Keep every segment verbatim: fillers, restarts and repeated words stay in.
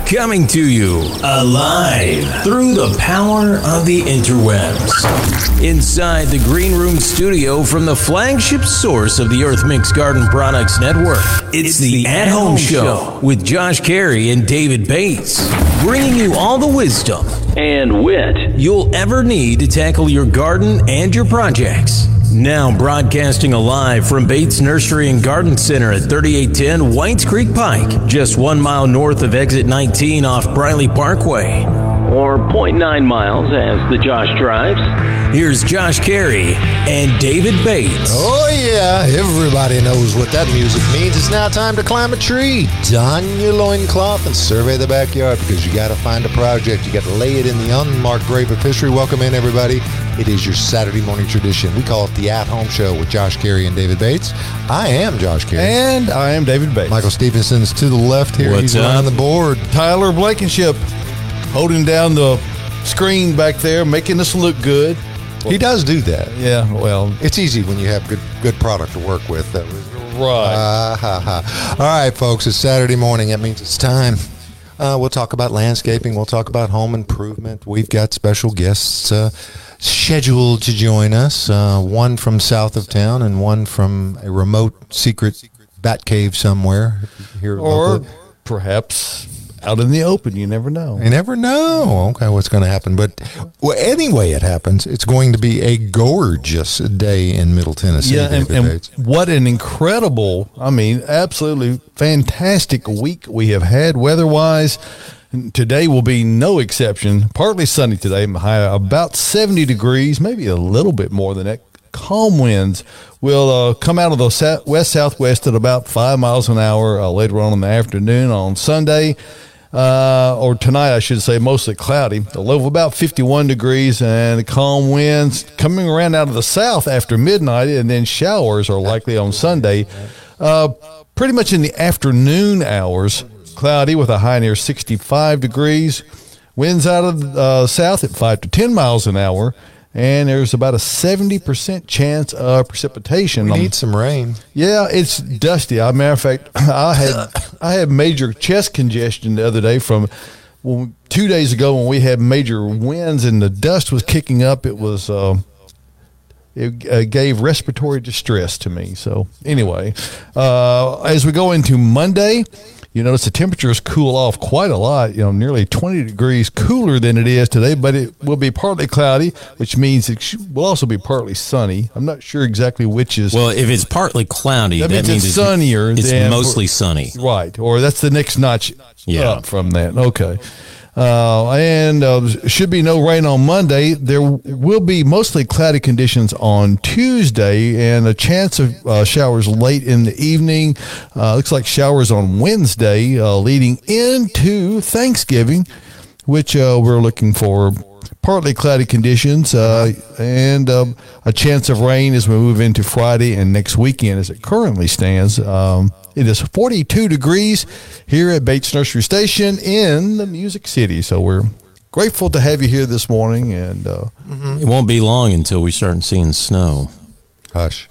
Coming to you alive through the power of the interwebs. Inside the Green Room studio from the flagship source of the Earth Mix Garden Products Network, it's the At Home Show with Josh Carey and David Bates, bringing you all the wisdom and wit you'll ever need to tackle your garden and your projects. Now broadcasting alive from Bates Nursery and Garden Center at thirty-eight ten Whites Creek Pike, just one mile north of exit nineteen off Briley Parkway. Or zero point nine miles as the Josh drives. Here's Josh Carey and David Bates. Oh yeah, everybody knows what that music means. It's now time to climb a tree, don your loincloth, and survey the backyard, because you got to find a project. You got to lay it in the unmarked grave of history. Welcome in, everybody. It is your Saturday morning tradition. We call it the At Home Show with Josh Carey and David Bates. I am Josh Carey. And I am David Bates. Michael Stevenson's to the left here. What's He's up? on the board. Tyler Blankenship holding down the screen back there, making us look good. He does do that. Yeah, well, It's easy when you have good good product to work with. That was right. Ah, ha, ha. All right, folks, it's Saturday morning. That means it's time. Uh, we'll talk about landscaping. We'll talk about home improvement. We've got special guests uh, scheduled to join us, uh, one from south of town and one from a remote secret bat cave somewhere here or locally. perhaps out in the open. You never know. You never know, okay, what's going to happen. But well, anyway it happens, it's going to be a gorgeous day in Middle Tennessee. Yeah, and, David and Bates. what an incredible, I mean, absolutely fantastic week we have had weather-wise. Today will be no exception. Partly sunny today, high about seventy degrees, maybe a little bit more than that. Calm winds will uh, come out of the south, west-southwest at about five miles an hour uh, later on in the afternoon on Sunday. Uh, or tonight, I should say, mostly cloudy. A low of about fifty-one degrees and calm winds coming around out of the south after midnight, and then showers are likely on Sunday. Uh, pretty much in the afternoon hours, cloudy with a high near sixty-five degrees. Winds out of the uh, south at five to ten miles an hour. And there's about a seventy percent chance of precipitation. We on, need some rain. yeah, it's dusty. As a matter of fact, I had I had major chest congestion the other day from well, two days ago when we had major winds and the dust was kicking up. It was uh, it uh, gave respiratory distress to me. So anyway, uh, as we go into Monday, you notice the temperatures cool off quite a lot, you know, nearly twenty degrees cooler than it is today, but it will be partly cloudy, which means it sh- will also be partly sunny. I'm not sure exactly which is. Well, if it's partly cloudy, That that, means means it's sunnier It's than- mostly sunny. Right, or that's the next notch Yeah. up from that. Okay. Uh, and uh, should be no rain on Monday. There will be mostly cloudy conditions on Tuesday and a chance of uh, showers late in the evening. Uh, looks like showers on Wednesday uh, leading into Thanksgiving, which uh, we're looking for. Partly cloudy conditions uh, and um, a chance of rain as we move into Friday and next weekend as it currently stands. Um, it is forty-two degrees here at Bates Nursery Station in the Music City. So we're grateful to have you here this morning. And uh, It won't be long until we start seeing snow. Hush.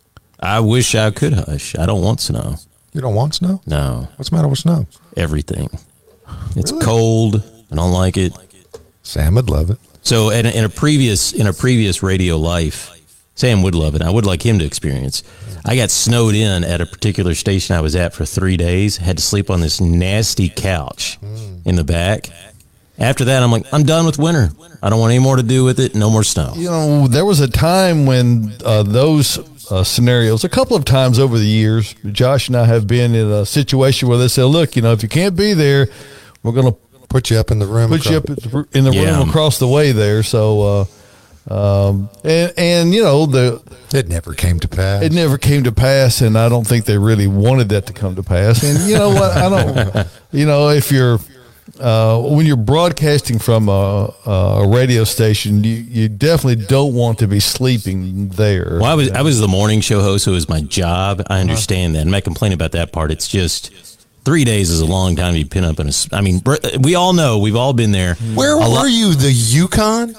I wish I could hush. I don't want snow. You don't want snow? No, What's the matter with snow? everything. It's Really? cold. I don't like it. Sam would love it. So in a, in a previous in a previous radio life, Sam would love it. I would like him to experience. I got snowed in at a particular station I was at for three days. Had to sleep on this nasty couch in the back. After that, I'm like, I'm done with winter. I don't want any more to do with it. No more snow. you know, there was a time when uh, those uh, scenarios, a couple of times over the years, Josh and I have been in a situation where they said, look, you know, if you can't be there, we're going to Put you up in the room. put you up at the- in the Yeah. room across the way there. So, uh, um, and, and, you know, the It never came to pass. it never came to pass, and I don't think they really wanted that to come to pass. And you know what? I don't, you know, if you're, uh, when you're broadcasting from a, a radio station, you, you definitely don't want to be sleeping there. Well, I was I was the morning show host, so it was my job. I understand that. I'm not complaining about that part. It's just three days is a long time to be pinned up in a. I mean, we all know. We've all been there. Where A were lo- you? The Yukon?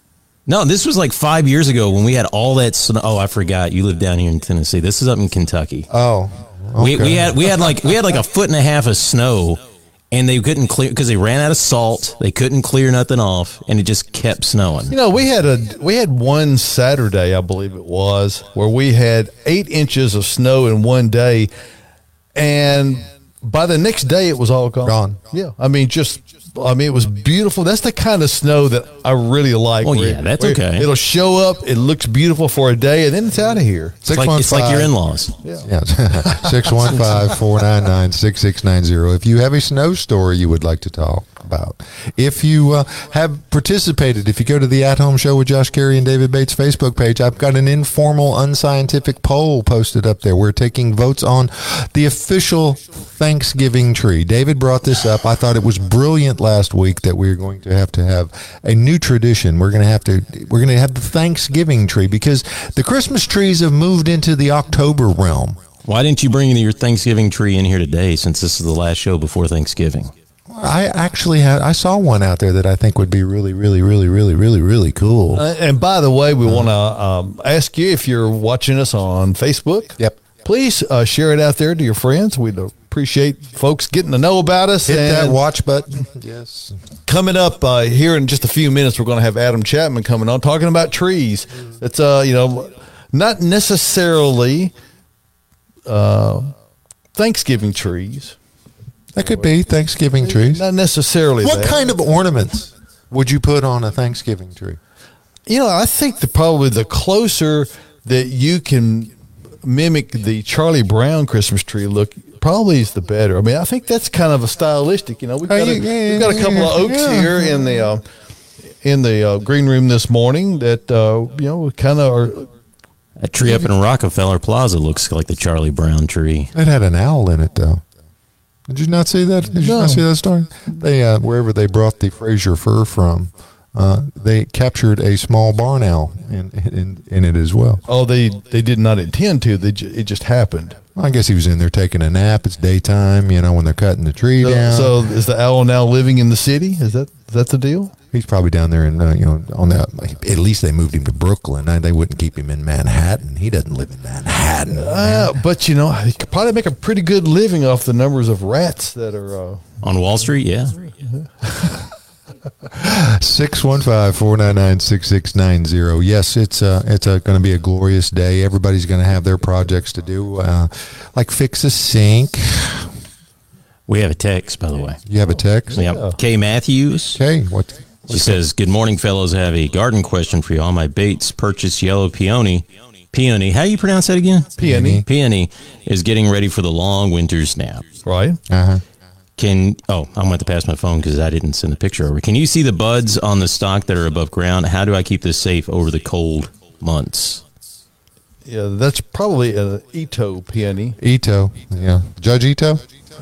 No, this was like five years ago when we had all that snow. Oh, I forgot. You live down here in Tennessee. This is up in Kentucky. Oh, We okay. we had we had like we had like a foot and a half of snow, And they couldn't clear because they ran out of salt. They couldn't clear nothing off, and it just kept snowing. You know, we had a we had one Saturday, I believe it was, where we had eight inches of snow in one day, and by the next day it was all gone. Gone. Yeah, I mean, just I mean, it was beautiful. That's the kind of snow that I really like. Oh where yeah, it- that's where okay. It'll show up. It looks beautiful for a day, and then it's out of here. It's like, it's like your in-laws. Yeah, six one five, four nine nine, six six nine zero. If you have a snow story you would like to talk about, if you uh, have participated, if you go to the At Home Show with Josh Carey and David Bates Facebook page, I've got an informal, unscientific poll posted up there. We're taking votes on the official Thanksgiving tree. David brought this up. I thought it was brilliant last week that we're going to have to have a new tradition. We're going to have to we're going to have the Thanksgiving tree because the Christmas trees have moved into the October realm. Why didn't you bring your Thanksgiving tree in here today since this is the last show before Thanksgiving? I actually had I saw one out there that I think would be really, really, really, really, really, really cool. Uh, and by the way, we want to um, ask you if you're watching us on Facebook. Yep. Please uh, share it out there to your friends. We'd appreciate folks getting to know about us. Hit that And watch button. Yes. coming up uh, here in just a few minutes, we're going to have Adam Chapman coming on talking about trees. It's uh, you know, not necessarily uh, Thanksgiving trees. That could be Thanksgiving trees. Not necessarily. What that. kind of ornaments would you put on a Thanksgiving tree? You know, I think the probably the closer that you can mimic the Charlie Brown Christmas tree look probably is the better. I mean, I think that's kind of a stylistic. You know, we've got a, yeah, yeah, we've got a couple yeah, of oaks yeah. here in the uh, in the uh, green room this morning that uh, you know kind of are. That tree up in Rockefeller Plaza looks like the Charlie Brown tree. It had an owl in it, though. Did you not see that? Did you No. not see that story? They uh, wherever they brought the Fraser fur from, uh, they captured a small barn owl in, in in it as well. Oh, they they did not intend to. They ju- it just happened. I guess he was in there taking a nap. It's daytime, you know, when they're cutting the tree So, down. so is the owl now living in the city? Is that is that the deal? He's probably down there in, uh, you know, on that. At least they moved him to Brooklyn. Uh, They wouldn't keep him in Manhattan. He doesn't live in Manhattan. Uh, but you know, he could probably make a pretty good living off the numbers of rats that are. Uh, On Wall Street, yeah. six one five, four nine nine, six six nine zero. Yes, it's uh, it's uh, going to be a glorious day. Everybody's going to have their projects to do, uh, like fix a sink. We have a text, by the way. You have a text? Yeah. Kay Matthews. Okay. What? She says, good morning, fellows. I have a garden question for you. All my Bates purchased yellow peony. Peony. How do you pronounce that again? Peony. Peony is getting ready for the long winter snap. right. Uh-huh. Can, oh, I'm going to pass my phone because I didn't send the picture over. Can you see the buds on the stalk that are above ground? How do I keep this safe over the cold months? Yeah, that's probably an Ito peony. Ito. Yeah. Judge Ito?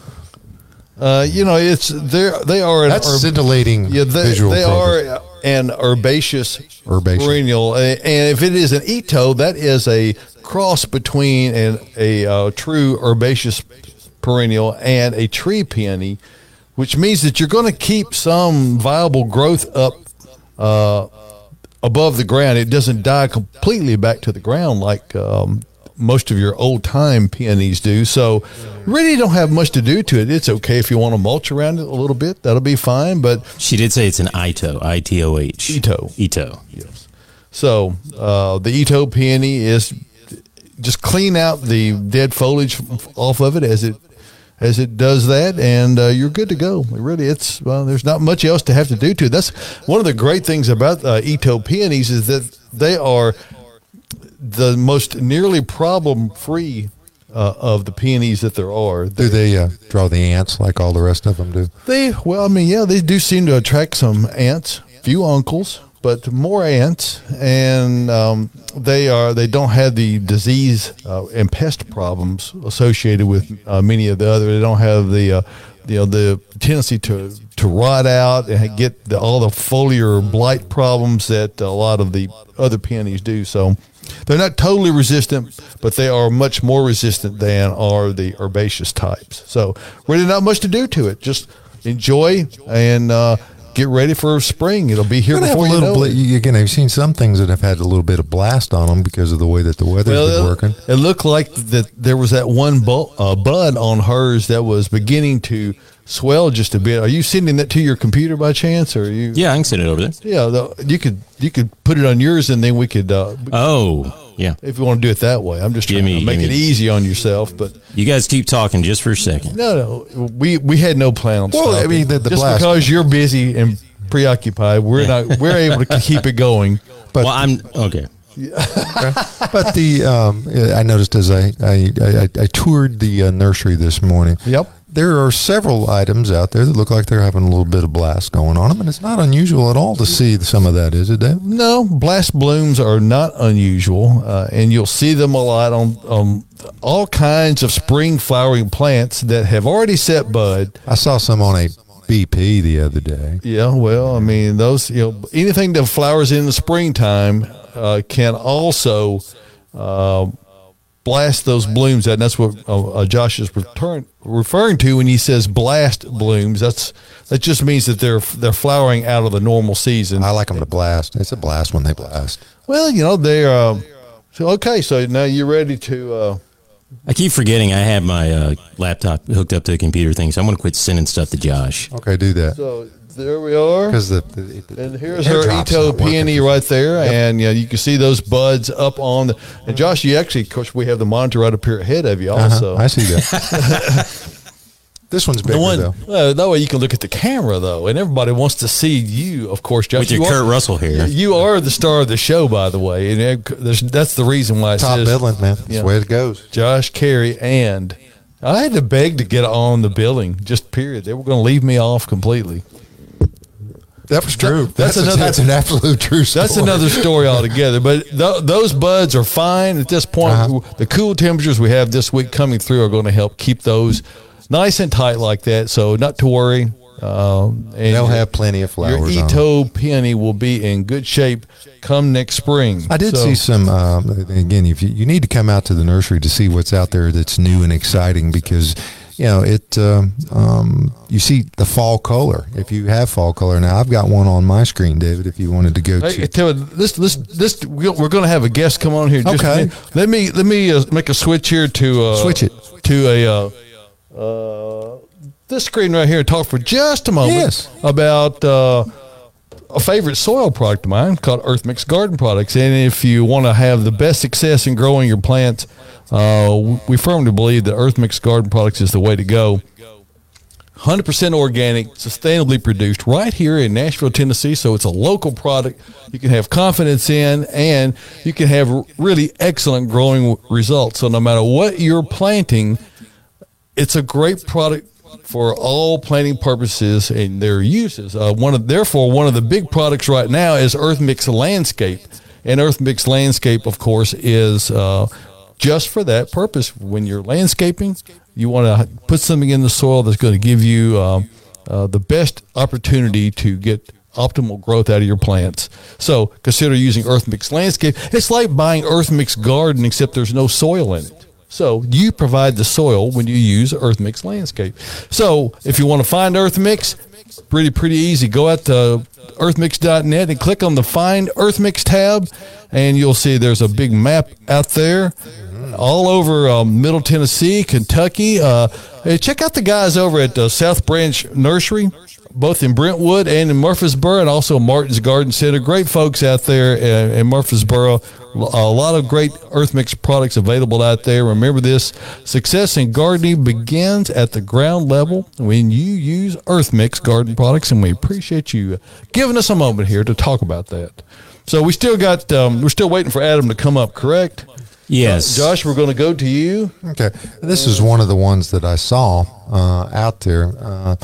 Uh, you know, it's they they are an That's herb- scintillating yeah they, visual. they program. are an herbaceous, Herbaceous. perennial, uh, and if it is an Ito, that is a cross between an, a uh, true herbaceous perennial and a tree peony, which means that you're going to keep some viable growth up uh, above the ground. It doesn't die completely back to the ground like um, most of your old time peonies do. So really don't have much to do to it. It's okay if you want to mulch around it a little bit. That'll be fine. But She did say it's an Ito, I T O H. Ito. Ito. yes. So uh, the Ito peony is just clean out the dead foliage off of it as it as it does that, and uh, you're good to go. Really, it's well, there's not much else to have to do to it. That's one of the great things about uh, Ito peonies is that they are the most nearly problem-free uh, of the peonies that there are. Do they uh, draw the ants like all the rest of them do? They, well, I mean, yeah, they do seem to attract some ants, few uncles, but more ants, and um, they are they don't have the disease uh, and pest problems associated with uh, many of the other. They don't have the uh, you know the tendency to to rot out and get the, all the foliar blight problems that a lot of the other peonies do. So they're not totally resistant, but they are much more resistant than are the herbaceous types. So really not much to do to it. Just enjoy and uh, get ready for spring. It'll be here Gonna before have a you little know bla- it. you, again, I've seen some things that have had a little bit of blast on them because of the way that the weather's Well, been it, working. it looked like that there was that one bu- uh, bud on hers that was beginning to swell just a bit. Are you sending that to your computer by chance, or are you? Yeah, I can send it over there. Yeah, the, you could you could put it on yours, and then we could. Uh, Oh, yeah. if you want to do it that way, I'm just trying Give me- to make give it me- easy on yourself. But You guys keep talking just for a second. no, no, we we had no plan on. Well, I stopping. mean, the- the just blast- because you're busy and preoccupied, we're not. We're able to keep it going. But Well, I'm okay. but the um, I noticed as I I, I, I toured the uh, nursery this morning. Yep. There are several items out there that look like they're having a little bit of blast going on them, and it's not unusual at all to see some of that, is it, Dave? No, blast blooms are not unusual, uh, and you'll see them a lot on um, all kinds of spring flowering plants that have already set bud. I saw some on a B P the other day. Yeah, well, I mean, those, you know, anything that flowers in the springtime uh, can also uh, blast those blooms out. And that's what uh, uh, Josh is return, referring to when he says blast blooms. That's that just means that they're they're flowering out of the normal season. I like them to blast. It's a blast when they blast. Well, you know, they're uh, so okay. So now you're ready to. Uh, I keep forgetting I have my uh, laptop hooked up to the computer thing, so I'm going to quit sending stuff to Josh. Okay, do that. so there we are. Because the, the, the And here's the her airdrop's Ito not working. peony right there, and you know, you can see those buds up on the. And Josh, you actually, of course, we have the monitor right up here ahead of you, also. Uh-huh, I see that. This one's bigger, The one, though. well, that way you can look at the camera though, and everybody wants to see you. Of course, Josh, With your you Kurt are, Russell hair. You are the star of the show, by the way, and it- there's, that's the reason why it Top says billing, man. That's Yeah. the way it goes. Josh Carey, and I had to beg to get on the billing. Just period. They were going to leave me off completely. That was true. that's That's, a- another- that's an absolute true story. That's another story altogether. But th- those buds are fine at this point. Uh-huh. The cool temperatures we have this week coming through are going to help keep those nice and tight like that. So not to worry. Um, and They'll your- have plenty of Your flowers on them. Ito peony will be in good shape come next spring. I did So- see some. Um, again, if you, you need to come out to the nursery to see what's out there that's new and exciting, because you know it. Um, um, you see the fall color. If you have fall color now, I've got one on my screen, David. If you wanted to go Hey, to, tell me, this, this, this, we're going to have a guest come on here. in just a Okay. minute. Let me, let me uh, make a switch here to uh, Switch it. to a uh, uh, this screen right here and talk for just a moment Yes. about uh, a favorite soil product of mine called Earth Mix Garden Products. And if you want to have the best success in growing your plants, uh, we firmly believe that Earth Mix Garden Products is the way to go. one hundred percent organic, sustainably produced right here in Nashville, Tennessee. So it's a local product you can have confidence in, and you can have r- really excellent growing results. So no matter what you're planting, it's a great product for all planting purposes and their uses. Uh, one of, therefore, one of the big products right now is Earth Mix Landscape. And Earth Mix Landscape, of course, is uh, just for that purpose. When you're landscaping, you want to put something in the soil that's going to give you um, uh, the best opportunity to get optimal growth out of your plants. So consider using Earth Mix Landscape. It's like buying Earth Mix Garden, except there's no soil in it. So you provide the soil when you use Earth Mix Landscape. So if you want to find Earth Mix, pretty, pretty easy. Go out to earth mix dot net and click on the Find Earth Mix tab, and you'll see there's a big map out there all over um, Middle Tennessee, Kentucky. Uh, hey, check out the guys over at uh, South Branch Nursery, both in Brentwood and in Murfreesboro, and also Martin's Garden Center. Great folks out there in, in Murfreesboro. A lot of great Earth Mix products available out there. Remember this, success in gardening begins at the ground level when you use Earth Mix garden products, and we appreciate you giving us a moment here to talk about that. So we still got, um, we're still waiting for Adam to come up, correct? Yes. Uh, Josh, we're going to go to you. okay, this is one of the ones that I saw uh, out there. Uh,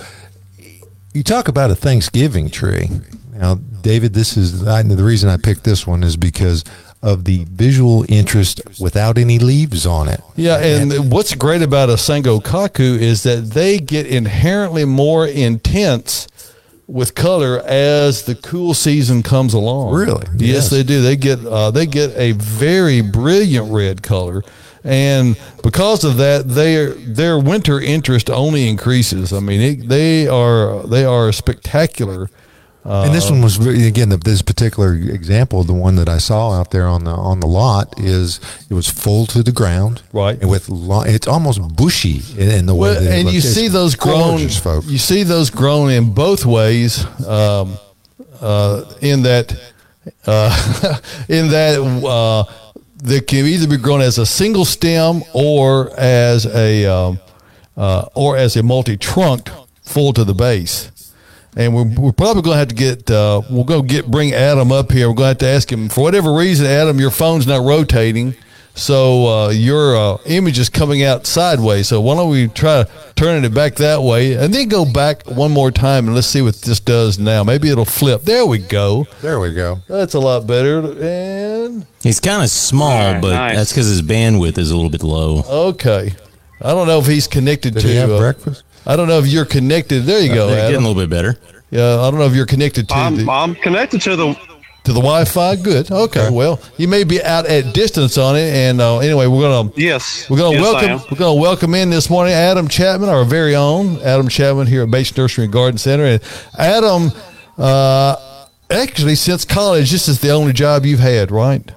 you talk about a Thanksgiving tree. Now, David, this is I, the reason I picked this one is because of the visual interest without any leaves on it. Yeah, and what's great about a Sangokaku is that they get inherently more intense with color as the cool season comes along. Really? Yes, Yes. they do. They get uh, they get a very brilliant red color, and because of that, their their winter interest only increases. I mean, it, they are they are spectacular Uh, and this one was really, again, the, this particular example, the one that I saw out there on the on the lot, is it was full to the ground, right? And with lo- it's almost bushy in, in the way. Well, that it and looks. you It's see those grown. gorgeous, folks. You see those grown in both ways. Um, uh, in that, uh, in that, uh, they can either be grown as a single stem or as a um, uh, or as a multi-trunked full to the base. And we're, we're probably going to have to get, uh, we're going to get, bring Adam up here. We're going to have to ask him, for whatever reason, Adam, your phone's not rotating. So uh, your uh, image is coming out sideways. So why don't we try turning it back that way and then go back one more time and let's see what this does now. Maybe it'll flip. There we go. There we go. That's a lot better. And He's kind of small, Right, but nice. that's because his bandwidth is a little bit low. okay. I don't know if he's connected Did to. he have uh, breakfast? I don't know if you're connected. There you go, They're getting a Adam. little bit better. Yeah, I don't know if you're connected to I'm, the I'm connected to the. to the Wi-Fi. Good. Okay. Okay. Well, you may be out at distance on it. And uh, anyway, we're gonna Yes. we're gonna yes, I welcome am. we're gonna welcome in this morning Adam Chapman, our very own Adam Chapman here at Bates Nursery and Garden Center. And Adam, uh, actually, since college, this is the only job you've had, right?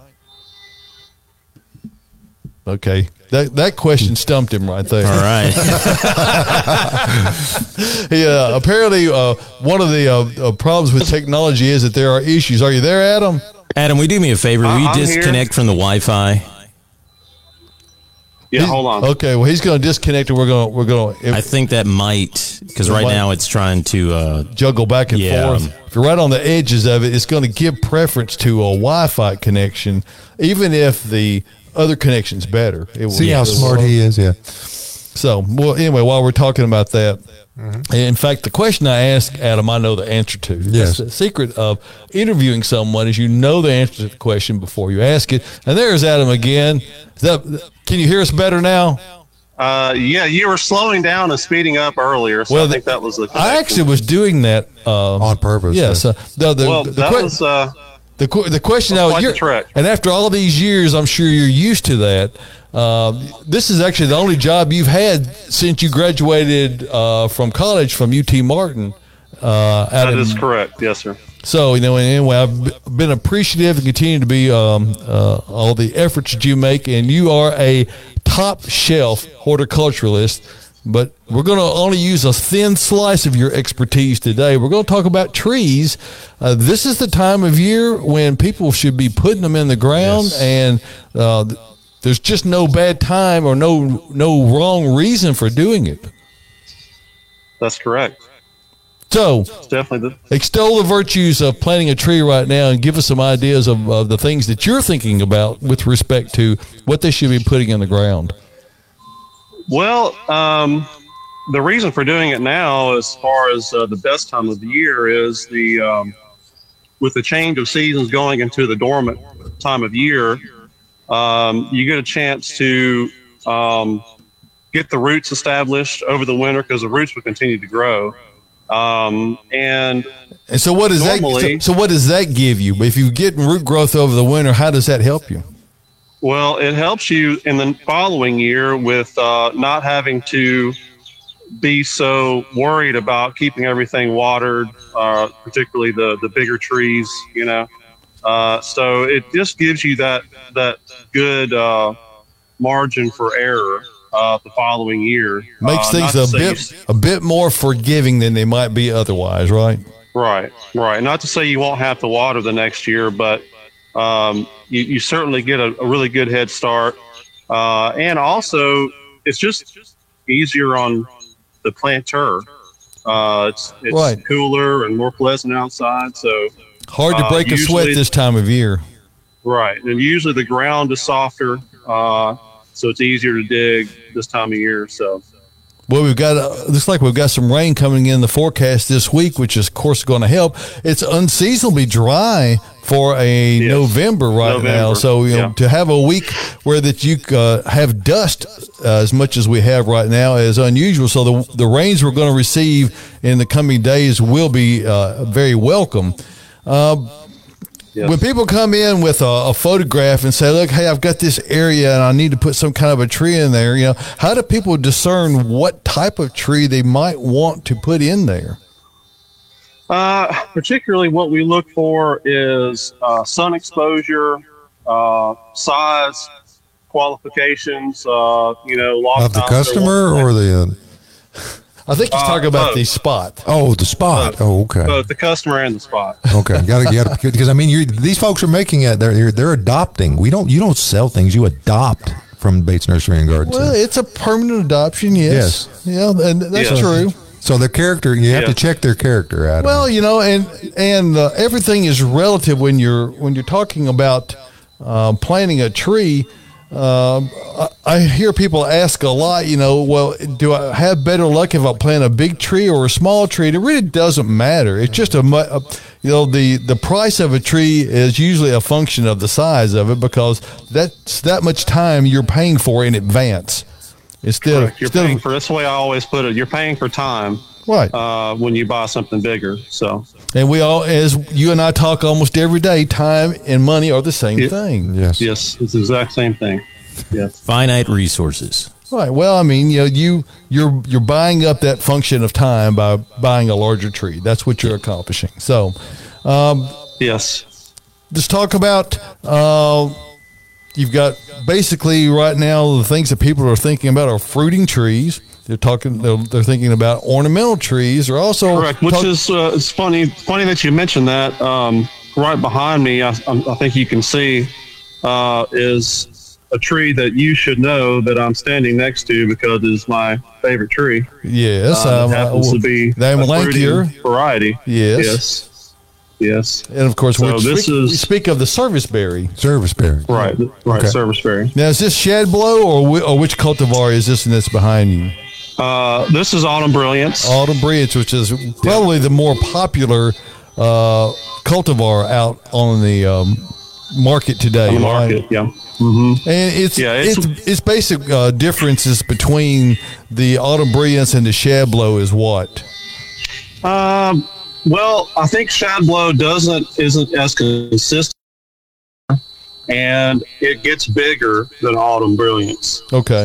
Okay. That that question stumped him right there. All right. Yeah. Apparently, uh, one of the uh, uh, problems with technology is that there are issues. Are you there, Adam? Adam, will you do me a favor? Will you I'm here. disconnect from the Wi-Fi? Yeah, hold on. Okay. Well, he's going to disconnect, and we're going to we're going to I think that might, because right What? now it's trying to, uh, juggle back and Yeah. forth. If you're right on the edges of it, it's going to give preference to a Wi-Fi connection, even if the other connection's better. It will, See how it will- smart he is. Yeah. So, well, anyway, while we're talking about that, Mm-hmm. in fact, the question I asked Adam, I know the answer to. Yes. That's the secret of interviewing someone is you know the answer to the question before you ask it. And there's Adam again. Is that, can you hear us better now? Uh, yeah, you were slowing down and speeding up earlier, so Well, I think the- that was the. I connection. actually was doing that uh, On purpose. Yes. Uh, the, the, Well, the, that que- was. Uh, The qu- the question That's now, quite the you're, trick. and after all these years, I'm sure you're used to that. Uh, this is actually the only job you've had since you graduated uh, from college from U T Martin. Uh, out that in- is correct. Yes, sir. So, you know, anyway, I've b- been appreciative and continue to be um, uh, all the efforts that you make, and you are a top shelf horticulturalist. But we're going to only use a thin slice of your expertise today. We're going to talk about trees. Uh, this is the time of year when people should be putting them in the ground, Yes. and uh, th- there's just no bad time or no no wrong reason for doing it. That's correct. So, It's definitely the. extol the virtues of planting a tree right now and give us some ideas of, of the things that you're thinking about with respect to what they should be putting in the ground. Well, um, the reason for doing it now, as far as uh, the best time of the year, is the um, with the change of seasons going into the dormant time of year, um, you get a chance to um, get the roots established over the winter because the roots will continue to grow. Um, and And so what does Normally- that so, so what does that give you? If you get root growth over the winter, how does that help you? well, it helps you in the following year with uh, not having to be so worried about keeping everything watered, uh, particularly the, the bigger trees, you know. Uh, so it just gives you that that good uh, margin for error uh, the following year. Makes Uh, things not to a say bit you- a bit more forgiving than they might be otherwise, right? Right, right. Not to say you won't have to water the next year, but um, you, you certainly get a, a really good head start. Uh, and also, it's just easier on the planter. Uh, it's it's Right. cooler and more pleasant outside. So, Hard to Uh, break a sweat usually- this time of year. right. And usually the ground is softer, uh, so it's easier to dig this time of year. So, Well, we've got, uh, looks like we've got some rain coming in the forecast this week, which is, of course, going to help. It's unseasonably dry for a Yes. November right November, now. So, you know, yeah. to have a week where that you uh, have dust uh, as much as we have right now is unusual. So the, the rains we're going to receive in the coming days will be uh, very welcome. Uh, yes. When people come in with a, a photograph and say, look, hey, I've got this area and I need to put some kind of a tree in there, you know, how do people discern what type of tree they might want to put in there? Uh, particularly what we look for is uh, sun exposure, uh, size, qualifications, uh, you know, loft Of the times, customer or the? Uh, I think he's Uh, talking about both. the spot. oh, the spot. Oh, okay. both the customer and the spot. Okay, got to get because I mean, you're, these folks are making it. They're they're adopting. We don't. You don't sell things. You adopt from Bates Nursery and Garden Well, Center. it's a permanent adoption, yes. Yeah, and that's Yes. true. So their character, you have Yeah. to check their character out. Well, you know, and and uh, everything is relative when you're when you're talking about uh, planting a tree. Uh, I, I hear people ask a lot, you know, well, do I have better luck if I plant a big tree or a small tree? It really doesn't matter. It's just a, mu- a you know, the, the price of a tree is usually a function of the size of it because that's that much time you're paying for in advance. Instead of, You're instead paying of, for, that's the way I always put it. You're paying for time right. uh, when you buy something bigger. So, And we all, as you and I talk almost every day, time and money are the same Yeah. thing. yes, yes, it's the exact same thing. Yes. Finite resources. Right. Well, I mean, you know, you you're you're buying up that function of time by buying a larger tree. That's what you're accomplishing. So, Yes. let's talk about. Uh, you've got basically right now the things that people are thinking about are fruiting trees. They're talking. They're, they're thinking about ornamental trees. They're also Correct. Which talk- is uh, it's funny. Funny that you mentioned that. Um, right behind me, I, I think you can see uh, is a tree that you should know that I'm standing next to because it's my favorite tree. yes. Uh, um, it happens uh, to be the a Amelanchier. fruiting variety. Yes. Yes. Yes. And of course, So we this speak, we is- speak of the serviceberry. service berry. Right. Right. Okay. Serviceberry. Now, is this Shadblow or, whi- or which cultivar is this that's behind you? Uh, this is Autumn Brilliance. Autumn Brilliance, which is probably the more popular uh, cultivar out on the um, market today. on the right? market. Yeah. And it's Yeah, it's it's- it's, basic uh, differences between the Autumn Brilliance and the Shadblow is what? Um, well, I think Shadblow doesn't isn't as consistent, and it gets bigger than Autumn Brilliance. Okay.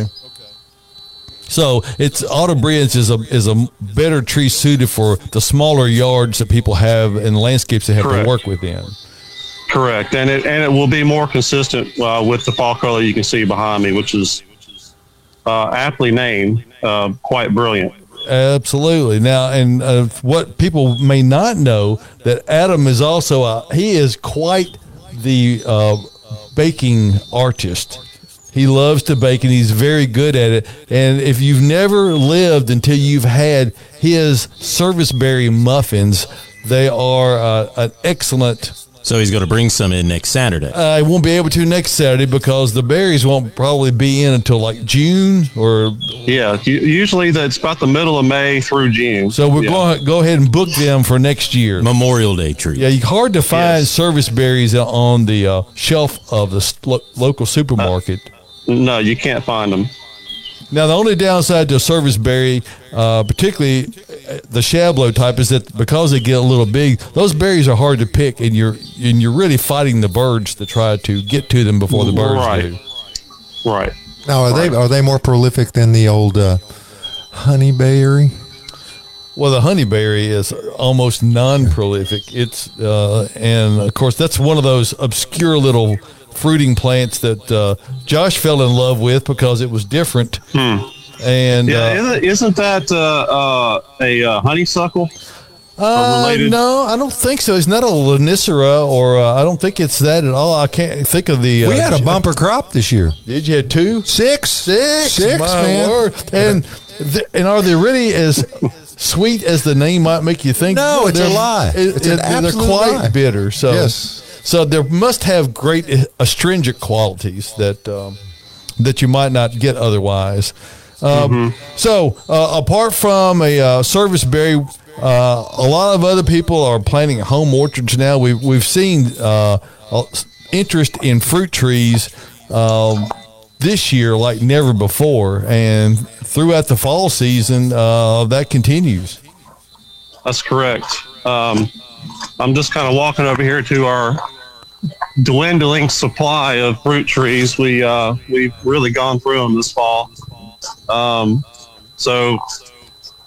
So it's Autumn Brilliance is a is a better tree suited for the smaller yards that people have and landscapes they have Correct. to work within. Correct, and it and it will be more consistent uh, with the fall color you can see behind me, which is uh, aptly named uh, Quite Brilliant. Absolutely. Now, and uh, what people may not know that Adam is also a, he is quite the uh, baking artist. He loves to bake and he's very good at it. And if you've never lived until you've had his serviceberry muffins, they are uh, an excellent. So he's going to bring some in next Saturday. I won't be able to next Saturday because the berries won't probably be in until like June or Yeah, u- usually that's about the middle of May through June. so. We're Yeah. going to go ahead and book them for next year. Memorial Day tree. Yeah, you hard to find Yes. service berries on the uh, shelf of the s- lo- local supermarket. No, you can't find them. Now, the only downside to a service berry, uh, particularly uh, the Shadblow type, is that because they get a little big, those berries are hard to pick, and you're and you're really fighting the birds to try to get to them before the birds Right. do. Right. Now, are they are they more prolific than the old uh, honeyberry? Well, the honeyberry is almost non-prolific. It's uh, and of course that's one of those obscure little fruiting plants that uh, Josh fell in love with because it was different. And Yeah, uh, isn't, isn't that uh, uh, a uh, honeysuckle? uh, related? no, I don't think so. It's not a Lonicera, or uh, I don't think it's that at all. I can't think of the. Uh, We had a bumper crop this year. Did you have two? Six, Six, six, my man. word. And th- and are they really as sweet as the name might make you think? No, it's a They're- lie. it- It's an it- they're absolute quite lie. bitter. So Yes. so there must have great astringent qualities that um, that you might not get otherwise. Um, So uh, apart from a uh, service berry, uh, a lot of other people are planting home orchards now. We've we've seen uh, uh, interest in fruit trees um, this year like never before, and throughout the fall season, uh, that continues. That's correct. Um, I'm just kind of walking over here to our dwindling supply of fruit trees. We uh, we've really gone through them this fall. Um, so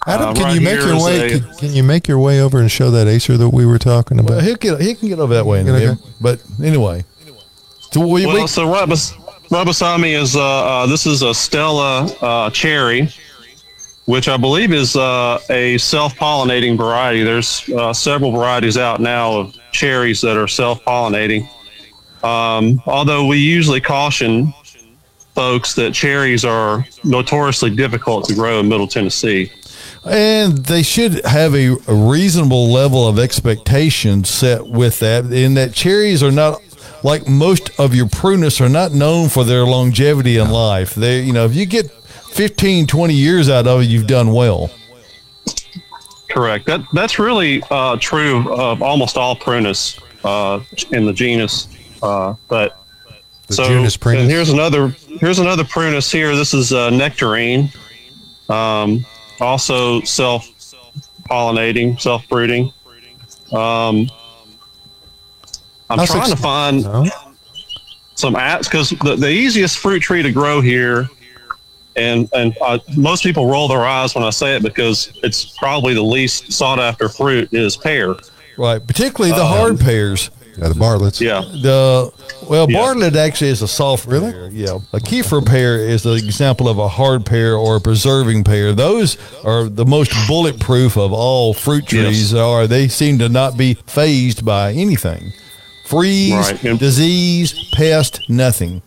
Adam, Uh, can right you make here your is way? a- Can, can you make your way over and show that Acer that we were talking about? Well, he can he can get over that way, in Okay. there. But anyway, so we, Well, we so right, bes- right beside me is uh, uh, this is a Stella uh, cherry, which I believe is uh, a self-pollinating variety. There's uh, several varieties out now of cherries that are self-pollinating. Um, although we usually caution folks that cherries are notoriously difficult to grow in Middle Tennessee. and they should have a, a reasonable level of expectation set with that. In that cherries are not like most of your prunus are not known for their longevity in life. They, you know, if you get fifteen, twenty years out of it, you've done well. Correct. That that's really uh, true of almost all prunus uh, in the genus. Uh, but The so genus Prunus? and here's another here's another prunus here. This is uh, nectarine, um, also self pollinating, self fruiting. Um, I'm How trying suc- to find Oh. some apps because the, the easiest fruit tree to grow here, and and uh, most people roll their eyes when I say it because it's probably the least sought after fruit is pear. Right, particularly the Um, hard pears. Yeah, the Bartlett's. Yeah. The well, Yeah. Bartlett actually is a soft Really? pear. Yeah, a Kiefer pear is an example of a hard pear or a preserving pear. Those are the most bulletproof of all fruit trees. Yes. Are they seem to not be phased by anything, freeze, Right. And- disease, pest, nothing.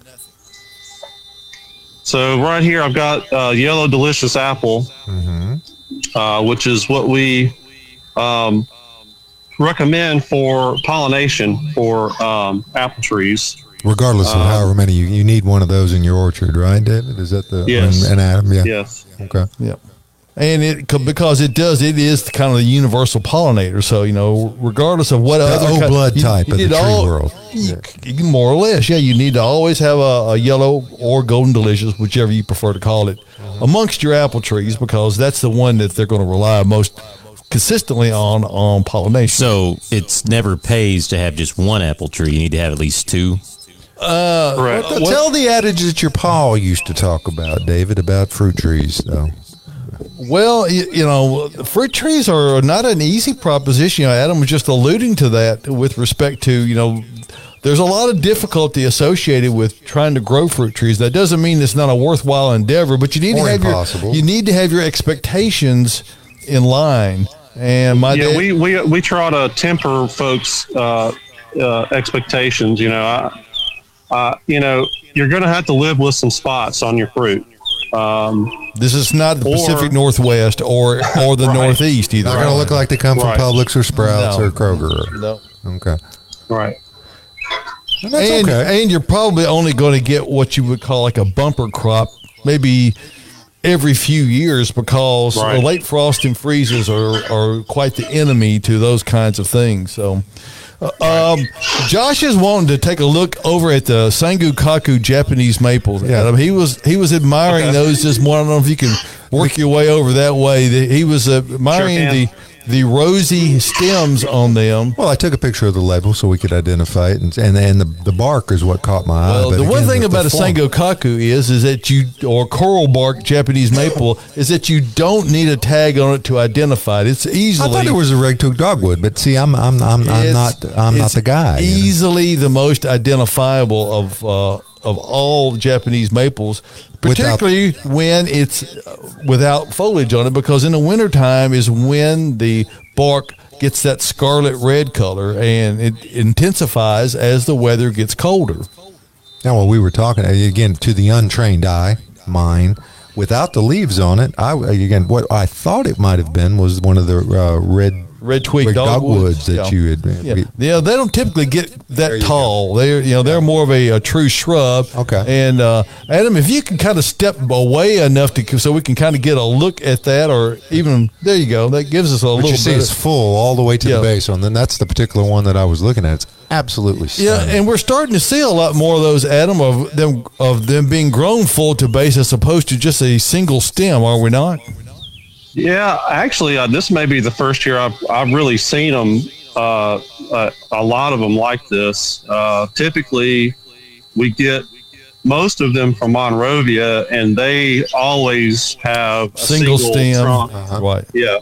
So right here, I've got uh, yellow delicious apple, uh, which is what we um, recommend for pollination for um, apple trees. Regardless of Um, however many you, you need one of those in your orchard, right, David? Is that the Yes. and, and Adam? Yeah. Yes. Okay. Yeah. And it co- because it does it is kind of the universal pollinator. So you know, regardless of what The other O kind- blood you- type you of the need tree all- world. you- you- more or less, yeah. You need to always have a, a yellow or golden delicious, whichever you prefer to call it, amongst your apple trees because that's the one that they're going to rely most consistently on on pollination. So it's never pays to have just one apple tree. You need to have at least two. Correct. Now, tell the adage that your pa used to talk about, David, about fruit trees, though. Well, you, you know, fruit trees are not an easy proposition. You know, Adam was just alluding to that with respect to, you know, there's a lot of difficulty associated with trying to grow fruit trees. That doesn't mean it's not a worthwhile endeavor, but you need Or to have impossible. your you need to have your expectations in line. And my Yeah, dad, we, we we try to temper folks' uh, uh, expectations. You know, I, uh, you know, you're going to have to live with some spots on your fruit. Um, this is not the or- Pacific Northwest or or the Right. Northeast either. They're going to look like they come from Right. Publix or Sprouts No. or Kroger. No. Okay. right. And that's and, okay. and you're probably only going to get what you would call like a bumper crop, maybe every few years, because Right. late frost and freezes are, are quite the enemy to those kinds of things. So, uh, um, Josh is wanting to take a look over at the Sangu Kaku Japanese maples. Yeah. Adam. He was he was admiring Okay. those. Just want to know if you can work your way over that way. The- He was uh, admiring Sure can. the the rosy stems on them. Well, I took a picture of the label so we could identify it, and and, and the, the bark is what caught my eye. Well, but the one again, thing the- about the a form- Sangokaku is, is that you, or coral bark Japanese maple, is that you don't need a tag on it to identify it. It's I easily. thought it was a ragtooth dogwood, but see, I'm I'm I'm, I'm it's- not I'm not it's the guy. you know. Easily the most identifiable of uh, of all Japanese maples, Without- particularly when it's uh, without foliage on it, because in the wintertime is when the bark gets that scarlet red color, and it intensifies as the weather gets colder. Now, while we were talking again to the untrained eye, mine, without the leaves on it, I again what I thought it might have been was one of the uh, red Red twig red dogwoods, dogwoods that yeah. you had. Yeah, yeah, they don't typically get that you tall. They're you know they're more of a, a true shrub. Okay. And uh, Adam, if you can kind of step away enough to so we can kind of get a look at that, or even there you go, that gives us a But little you see, bit. it's full all the way to Yeah. the base, and then that's the particular one that I was looking at. It's absolutely Yeah, stunning. and we're starting to see a lot more of those, Adam, of them of them being grown full to base as opposed to just a single stem. Are we not? Yeah, actually, uh, this may be the first year I've I've really seen them. Uh, uh, a lot of them like this. Uh, typically, we get most of them from Monrovia, and they always have a Single, single, stem. trunk. Uh-huh. Right. Yeah.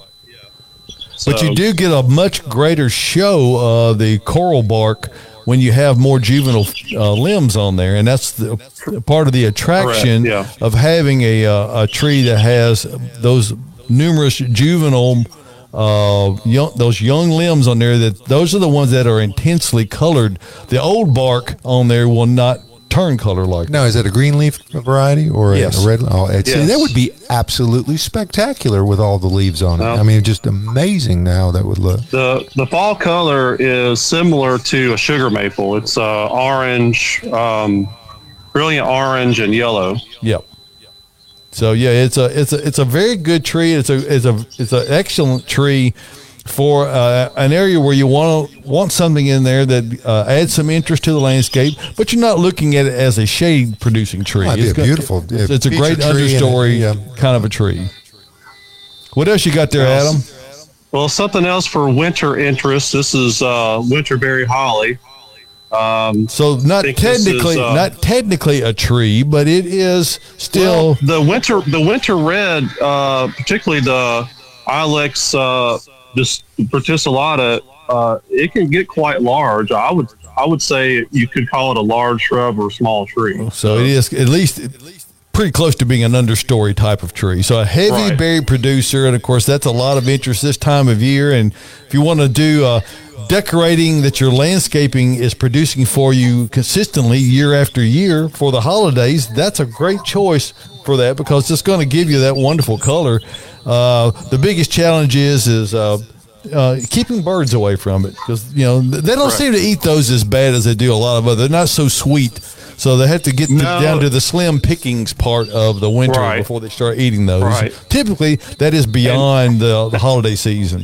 But So- you do get a much greater show of the coral bark when you have more juvenile uh, limbs on there, and that's the, part of the attraction Correct, yeah. of having a uh, a tree that has those numerous juvenile uh, young, those young limbs on there. That those are the ones that are intensely colored. The old bark on there will not turn color like that. Now, is that a green leaf variety or a- Yes. a red? Oh, it's, Yes. that would be absolutely spectacular with all the leaves on it. Well- I mean, just amazing how that would look. The the fall color is similar to a sugar maple. It's uh, orange, um, brilliant orange and yellow. Yep. So yeah, it's a it's a it's a very good tree. It's a it's a it's an excellent tree for uh, an area where you want want something in there that uh, adds some interest to the landscape, but you're not looking at it as a shade producing tree. Might be It's a got- beautiful- It's, yeah, it's a feature great tree and a- understory yeah. kind of a tree. What else you got there, Well, Adam? Well, something else for winter interest. This is uh, winterberry holly. Um, So not think this technically is, uh, not technically a tree, but it is still. well, the winter the winter red, uh, particularly the Ilex uh, just verticillata, uh, it can get quite large. I would I would say you could call it a large shrub or small tree. So it is at least pretty close to being an understory type of tree. So a heavy Right. berry producer, and of course that's a lot of interest this time of year. And if you want to do uh, decorating that your landscaping is producing for you consistently year after year for the holidays, that's a great choice for that because it's going to give you that wonderful color. Uh, the biggest challenge is is uh, uh, keeping birds away from it because you know they don't Right. seem to eat those as bad as they do a lot of other. They're not so sweet. So they have to get No. the, down to the slim pickings part of the winter Right. before they start eating those. Right. Typically, that is beyond the, the holiday season.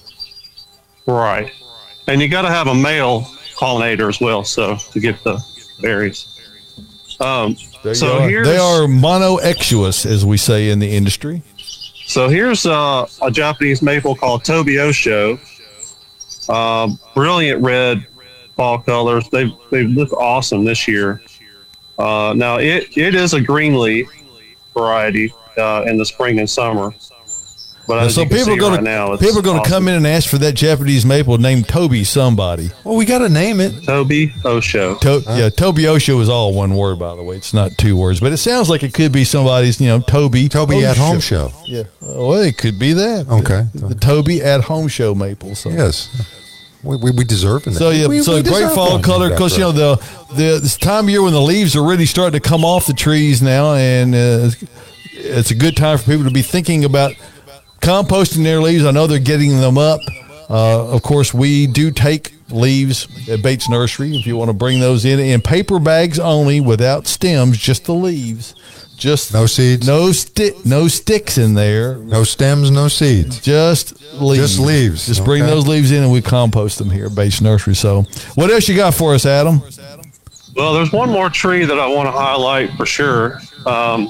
Right, and you got to have a male pollinator as well, so to get the berries. Um, There so you are. here's They are monoequous, as we say in the industry. So here's uh, a Japanese maple called Tobiosho. Uh, brilliant red fall colors. They they look awesome this year. Uh, now it, it is a green leaf variety uh, in the spring and summer. But as so you can people see are going right to now, it's people are going to awesome. come in and ask for that Japanese maple named Toby somebody. Well, we got to name it. Tobiosho. To, Yeah, Tobiosho is all one word, by the way. It's not two words, but it sounds like it could be somebody's, you know, Toby. Toby at Home Show. Yeah. Uh, Well, it could be that. Okay. The, the Toby at Home Show maple. So. Yes. We, we, we deserve it. So yeah, we, so we great deserve fall one. color because you know the the this time of year when the leaves are really starting to come off the trees now, and uh, it's a good time for people to be thinking about composting their leaves. I know they're getting them up. Uh, of course, we do take leaves at Bates Nursery if you want to bring those in in paper bags only, without stems, just the leaves. Just No seeds? no stick, no sticks in there. No stems, no seeds. Just leaves. Just leaves. Just bring Okay. those leaves in and we compost them here at Bates Nursery. So, what else you got for us, Adam? Well, there's one more tree that I want to highlight for sure. Um,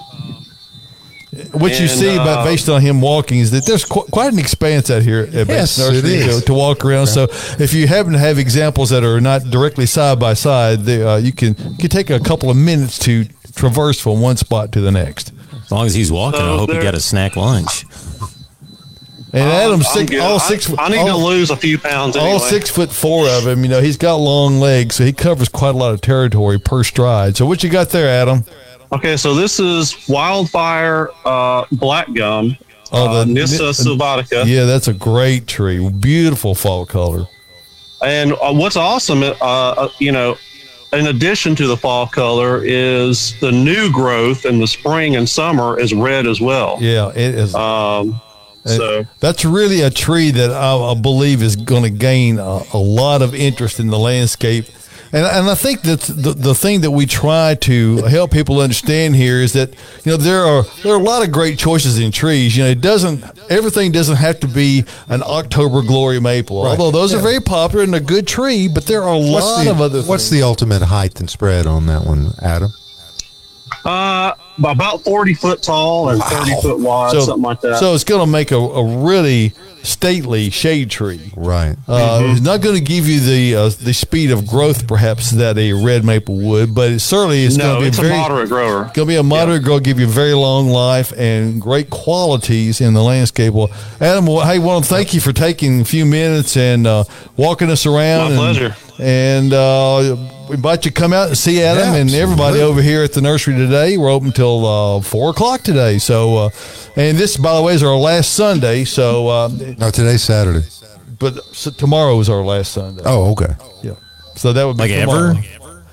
What you And, see about uh, based on him walking is that there's qu- quite an expanse out here at Bates Yes, it Nursery is. to, to walk around. So, if you happen to have examples that are not directly side by side, they, uh, you can you can take a couple of minutes to traverse from one spot to the next. As long as he's walking, So I hope he there- got a snack lunch. And Adam's I'm six, good. all I- six. I, need to all- lose a few pounds. Anyway. All six foot four of him, you know, he's got long legs, so he covers quite a lot of territory per stride. So, what you got there, Adam? Okay, so this is wildfire uh, black gum, Oh, uh, the- Nyssa the- sylvatica. Yeah, that's a great tree. Beautiful fall color. And uh, what's awesome, uh, uh, you know, in addition to the fall color, is the new growth in the spring and summer is red as well. Yeah, it is. Um, so That's really a tree that I, I believe is going to gain a, a lot of interest in the landscape. And, and I think that the, the thing that we try to help people understand here is that, you know, there are there are a lot of great choices in trees. You know, it doesn't everything doesn't have to be an October glory maple, Right. although those Yeah. are very popular and a good tree. But there are a lot What's the, of other. what's things. the ultimate height and spread on that one, Adam? uh, about forty foot tall and thirty foot wide, So, something like that. so it's going to make a, a really stately shade tree. Right. Uh, It's not going to give you the uh, the speed of growth, perhaps, that a red maple would, but it certainly is no, going to be it's very, a moderate grower. Going to be a moderate grow, give you very long life and great qualities in the landscape. Well, Adam, well, hey, want to thank you for taking a few minutes and uh, walking us around. My and, pleasure. And uh, we invite you to come out and see Adam Yeah, and everybody absolutely. over here at the nursery today. We're open till uh, four o'clock today. So, uh, and this, by the way, is our last Sunday. So, uh, No, today's Saturday. but so tomorrow is our last Sunday. Oh, okay. Yeah. So that would be Like tomorrow. ever?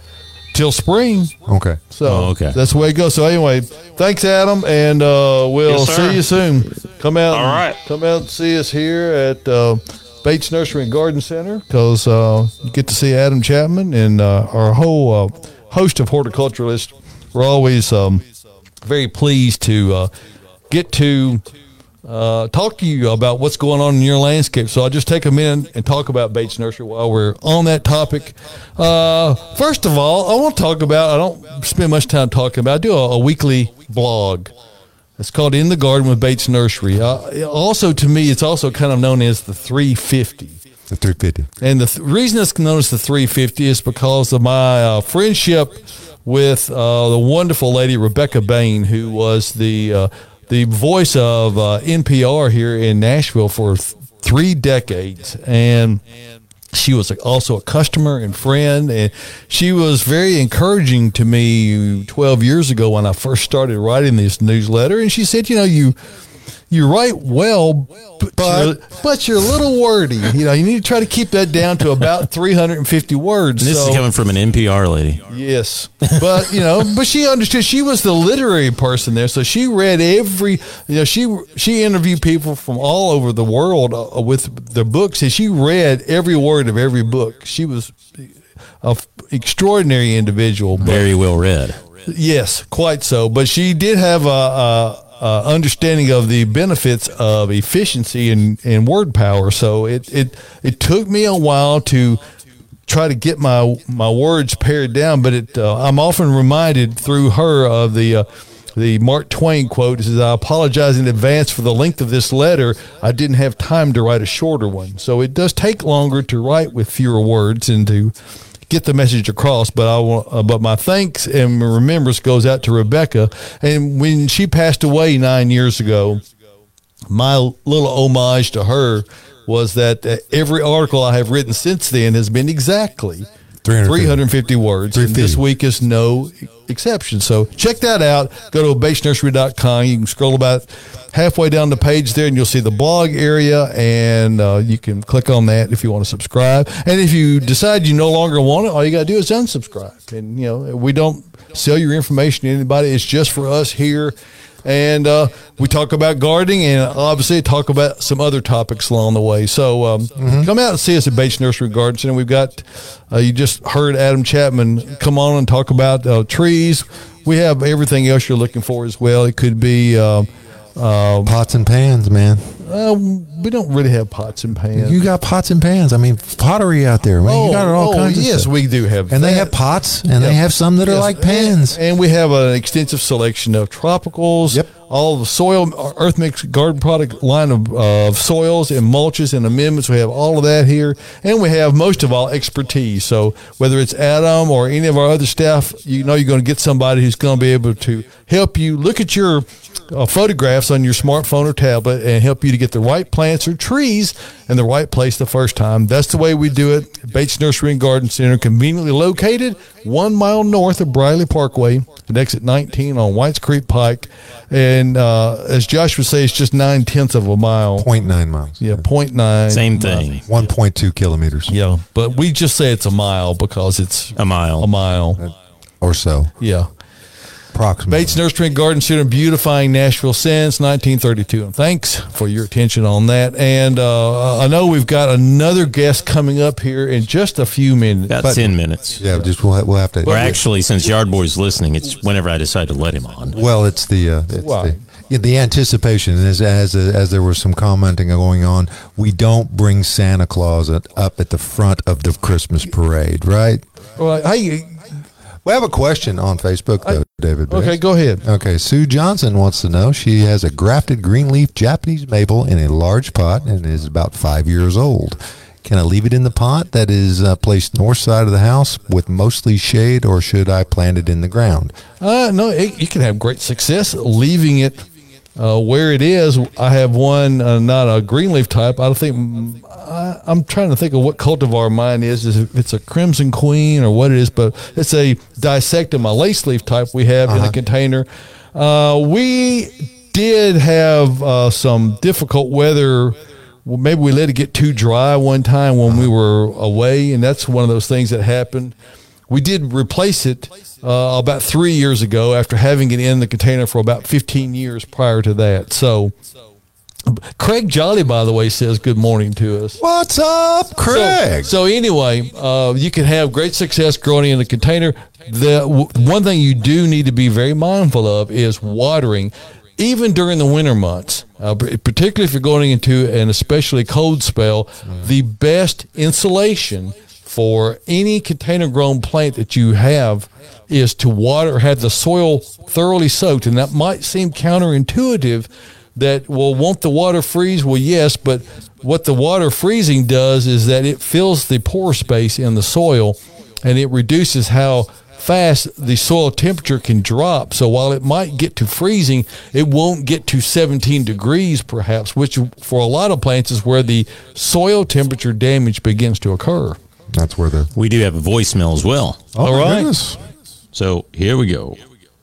Till spring. Okay. So Oh, okay. that's the way it goes. So anyway, thanks, Adam, and uh, we'll Yes, sir. see you soon. Come out, All right. come out and see us here at uh, Bates Nursery and Garden Center, because uh, you get to see Adam Chapman and uh, our whole uh, host of horticulturalists. We're always um, very pleased to uh, get to uh, talk to you about what's going on in your landscape. So I'll just take a minute and talk about Bates Nursery while we're on that topic. Uh, first of all, I want to talk about, I don't spend much time talking about, I do a, a weekly blog. It's called In the Garden with Bates Nursery. Uh, also, to me, it's also kind of known as the three fifty. The three fifty. And the th- reason it's known as the three fifty is because of my uh, friendship with uh, the wonderful lady Rebecca Bain, who was the uh, the voice of uh, N P R here in Nashville for th- three decades. And she was also a customer and friend, and she was very encouraging to me twelve years ago when I first started writing this newsletter. And she said, you know, you you write well, but but you're, but you're a little wordy. You know, you need to try to keep that down to about three hundred fifty words. And this So- is coming from an N P R lady. Yes, but you know, but she understood. She was the literary person there, so she read every. You know, she she interviewed people from all over the world uh, with their books, and she read every word of every book. She was an extraordinary individual. But Very well read. yes, quite so. But she did have a. a Uh, understanding of the benefits of efficiency and, and word power. So it, it it took me a while to try to get my my words pared down, but it uh, I'm often reminded through her of the uh, the Mark Twain quote. It says, "I apologize in advance for the length of this letter. I didn't have time to write a shorter one." So it does take longer to write with fewer words and to get the message across, but I want, uh, but my thanks and remembrance goes out to Rebecca. And when she passed away nine years ago, my little homage to her was that uh, every article I have written since then has been exactly three hundred fifty words. And this week is no exception. So check that out. Go to bates nursery dot com. You can scroll about halfway down the page there, and you'll see the blog area, and uh, you can click on that if you want to subscribe. And if you decide you no longer want it, all you got to do is unsubscribe. And, you know, we don't sell your information to anybody. It's just for us here. And uh, we talk about gardening and obviously talk about some other topics along the way. So um, mm-hmm. come out and see us at Bates Nursery Garden Center. We've got, uh, you just heard Adam Chapman come on and talk about uh, trees. We have everything else you're looking for as well. It could be uh, uh, Pots and pans, man. uh, we don't really have pots and pans. You got pots and pans. I mean, pottery out there, man. You got it all oh, kinds of yes, stuff. we do have And that. they have pots, and they Yep. have some that are Yes. like pans. And, and we have an extensive selection of tropicals. Yep. All the soil, Earth Mix garden product line of uh, soils and mulches and amendments. We have all of that here. And we have, most of all, expertise. So whether it's Adam or any of our other staff, you know you're going to get somebody who's going to be able to help you look at your uh, photographs on your smartphone or tablet and help you to get the right plants or trees in the right place the first time. That's the way we do it. Bates Nursery and Garden Center, conveniently located one mile north of Briley Parkway at exit nineteen on Whites Creek Pike. And uh, as Josh would say, it's just nine tenths of a mile. Point nine miles. Yeah, point nine. Same thing. One point two kilometers. Yeah, but we just say it's a mile because it's A mile. a mile. Or so. Yeah. Approximately. Bates Nursery and Garden Center, beautifying Nashville since nineteen thirty-two. And thanks for your attention on that. And uh, I know we've got another guest coming up here in just a few minutes. About But- ten minutes. Yeah, just we'll, we'll have to. Or actually, since Yard Boy's listening, it's whenever I decide to let him on. Well, it's the uh, it's Why? the, yeah, the anticipation as as as there was some commenting going on. We don't bring Santa Claus at, up at the front of the Christmas parade, right? Well, hey, We have a question on Facebook, though, David. Okay, Biggs. go ahead. Okay, Sue Johnson wants to know. She has a grafted green leaf Japanese maple in a large pot and is about five years old. Can I leave it in the pot that is uh, placed north side of the house with mostly shade, or should I plant it in the ground? Uh, no, it, you can have great success leaving it uh, where it is. I have one, uh, not a green leaf type. I think I, I'm trying to think of what cultivar mine is. Is if it's a Crimson Queen or what it is, but it's a dissectum, a lace leaf type we have uh-huh. in a container. Uh, we did have uh, some difficult weather. Well, maybe we let it get too dry one time when we were away, and that's one of those things that happened. We did replace it uh, about three years ago after having it in the container for about fifteen years prior to that. So, Craig Jolly, by the way, says good morning to us. What's up, Craig? So, so anyway, uh, you can have great success growing in the container. The w- one thing you do need to be very mindful of is watering. Even during the winter months, uh, particularly if you're going into an especially cold spell, mm. the best insulation for any container-grown plant that you have is to water, have the soil thoroughly soaked. And that might seem counterintuitive that, well, won't the water freeze? Well, yes, but what the water freezing does is that it fills the pore space in the soil, and it reduces how fast the soil temperature can drop. So while it might get to freezing, it won't get to seventeen degrees perhaps, which for a lot of plants is where the soil temperature damage begins to occur. That's where the we do have a voicemail as well. Oh, all right. Goodness. So here we go.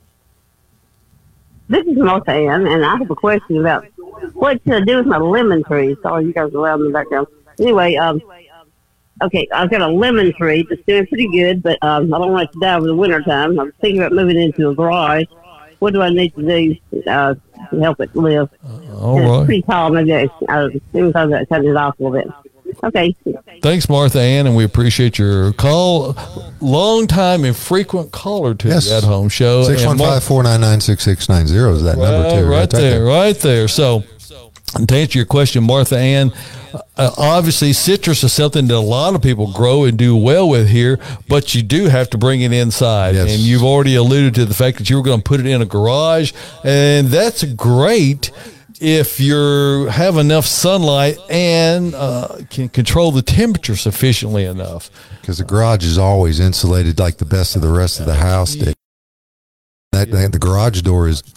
This is Martha Ann, and I have a question about what to do with my lemon tree. Sorry, you guys are loud in the background. Anyway, um, okay, I've got a lemon tree that's doing pretty good, but um, I don't want it to die over the winter time. I'm thinking about moving into a garage. What do I need to do uh, to help it live? Uh, all and right. It's pretty tall. Maybe I, I think I got to cut it off a little bit. Okay. Thanks, Martha Ann, and we appreciate your call. Long time and frequent caller to yes. the At Home Show. six one five, four nine nine, six six nine zero is that right, number, too. Right, right there, there, right there. So, to answer your question, Martha Ann, uh, obviously citrus is something that a lot of people grow and do well with here, but you do have to bring it inside. Yes. And you've already alluded to the fact that you were going to put it in a garage, and that's great if you have enough sunlight and uh, can control the temperature sufficiently enough. Because the garage is always insulated like the best of the rest of the house did. That, that the garage door is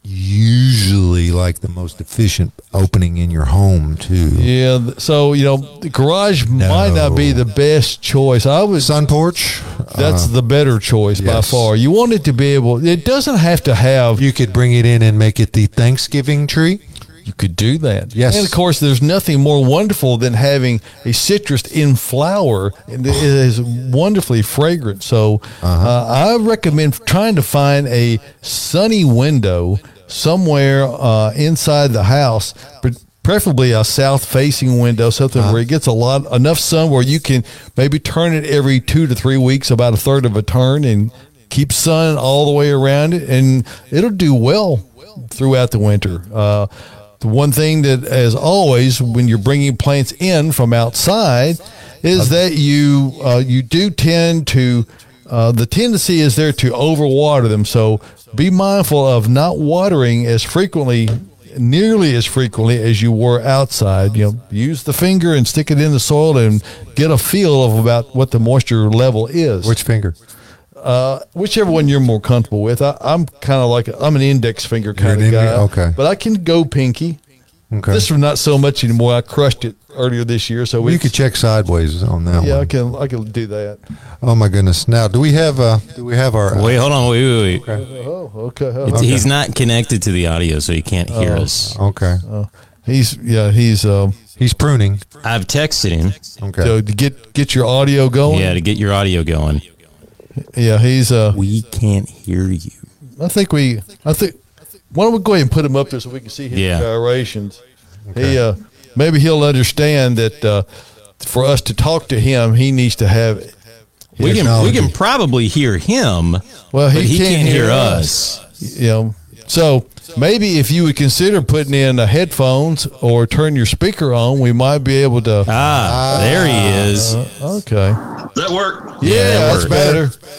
usually like the most efficient opening in your home too. Yeah, so you know the garage No. might not be the best choice. I was Sun porch. that's uh, the better choice by yes. far. You want it to be able. It doesn't have to have. you could bring it in and make it the Thanksgiving tree. You could do that. Yes. And of course, there's nothing more wonderful than having a citrus in flower. And it is wonderfully fragrant. So Uh-huh. uh, I recommend trying to find a sunny window somewhere uh, inside the house, but preferably a south-facing window, something Uh-huh. where it gets a lot enough sun where you can maybe turn it every two to three weeks, about a third of a turn, and keep sun all the way around it, and it'll do well throughout the winter. Uh, the one thing that, as always, when you're bringing plants in from outside, is that you uh, you do tend to uh, the tendency is there to overwater them. So be mindful of not watering as frequently, nearly as frequently as you were outside. You know, use the finger and stick it in the soil and get a feel of about what the moisture level is. Which finger? Uh, whichever one you're more comfortable with. I, I'm kind of like, a, I'm an index finger kind You're of an guy. indi- okay. But I can go pinky. Okay. This is not so much anymore. I crushed it earlier this year. So Well, you it's- could check sideways on that Yeah, one. I can, I can do that. Oh my goodness! Now, do we have uh do we have our? Wait, hold on. Wait, wait, wait. Oh, okay. Oh, It's, okay. He's not connected to the audio, so he can't hear us. Okay, He's, yeah, he's, um, he's pruning. I've texted him, Okay. so to get, get your audio going. yeah, to get your audio going. Yeah, he's, uh, We can't hear you. I think we, I think, why don't we go ahead and put him up there so we can see his Yeah. gyrations. He, uh, maybe he'll understand that, uh, for us to talk to him, he needs to have We can we Technology. can probably hear him, Well, he but he can't can't, hear hear us. us. You know, so maybe if you would consider putting in uh, headphones or turn your speaker on, we might be able to. Ah, there he is. Okay. Does that work? Yeah, that that's works. better.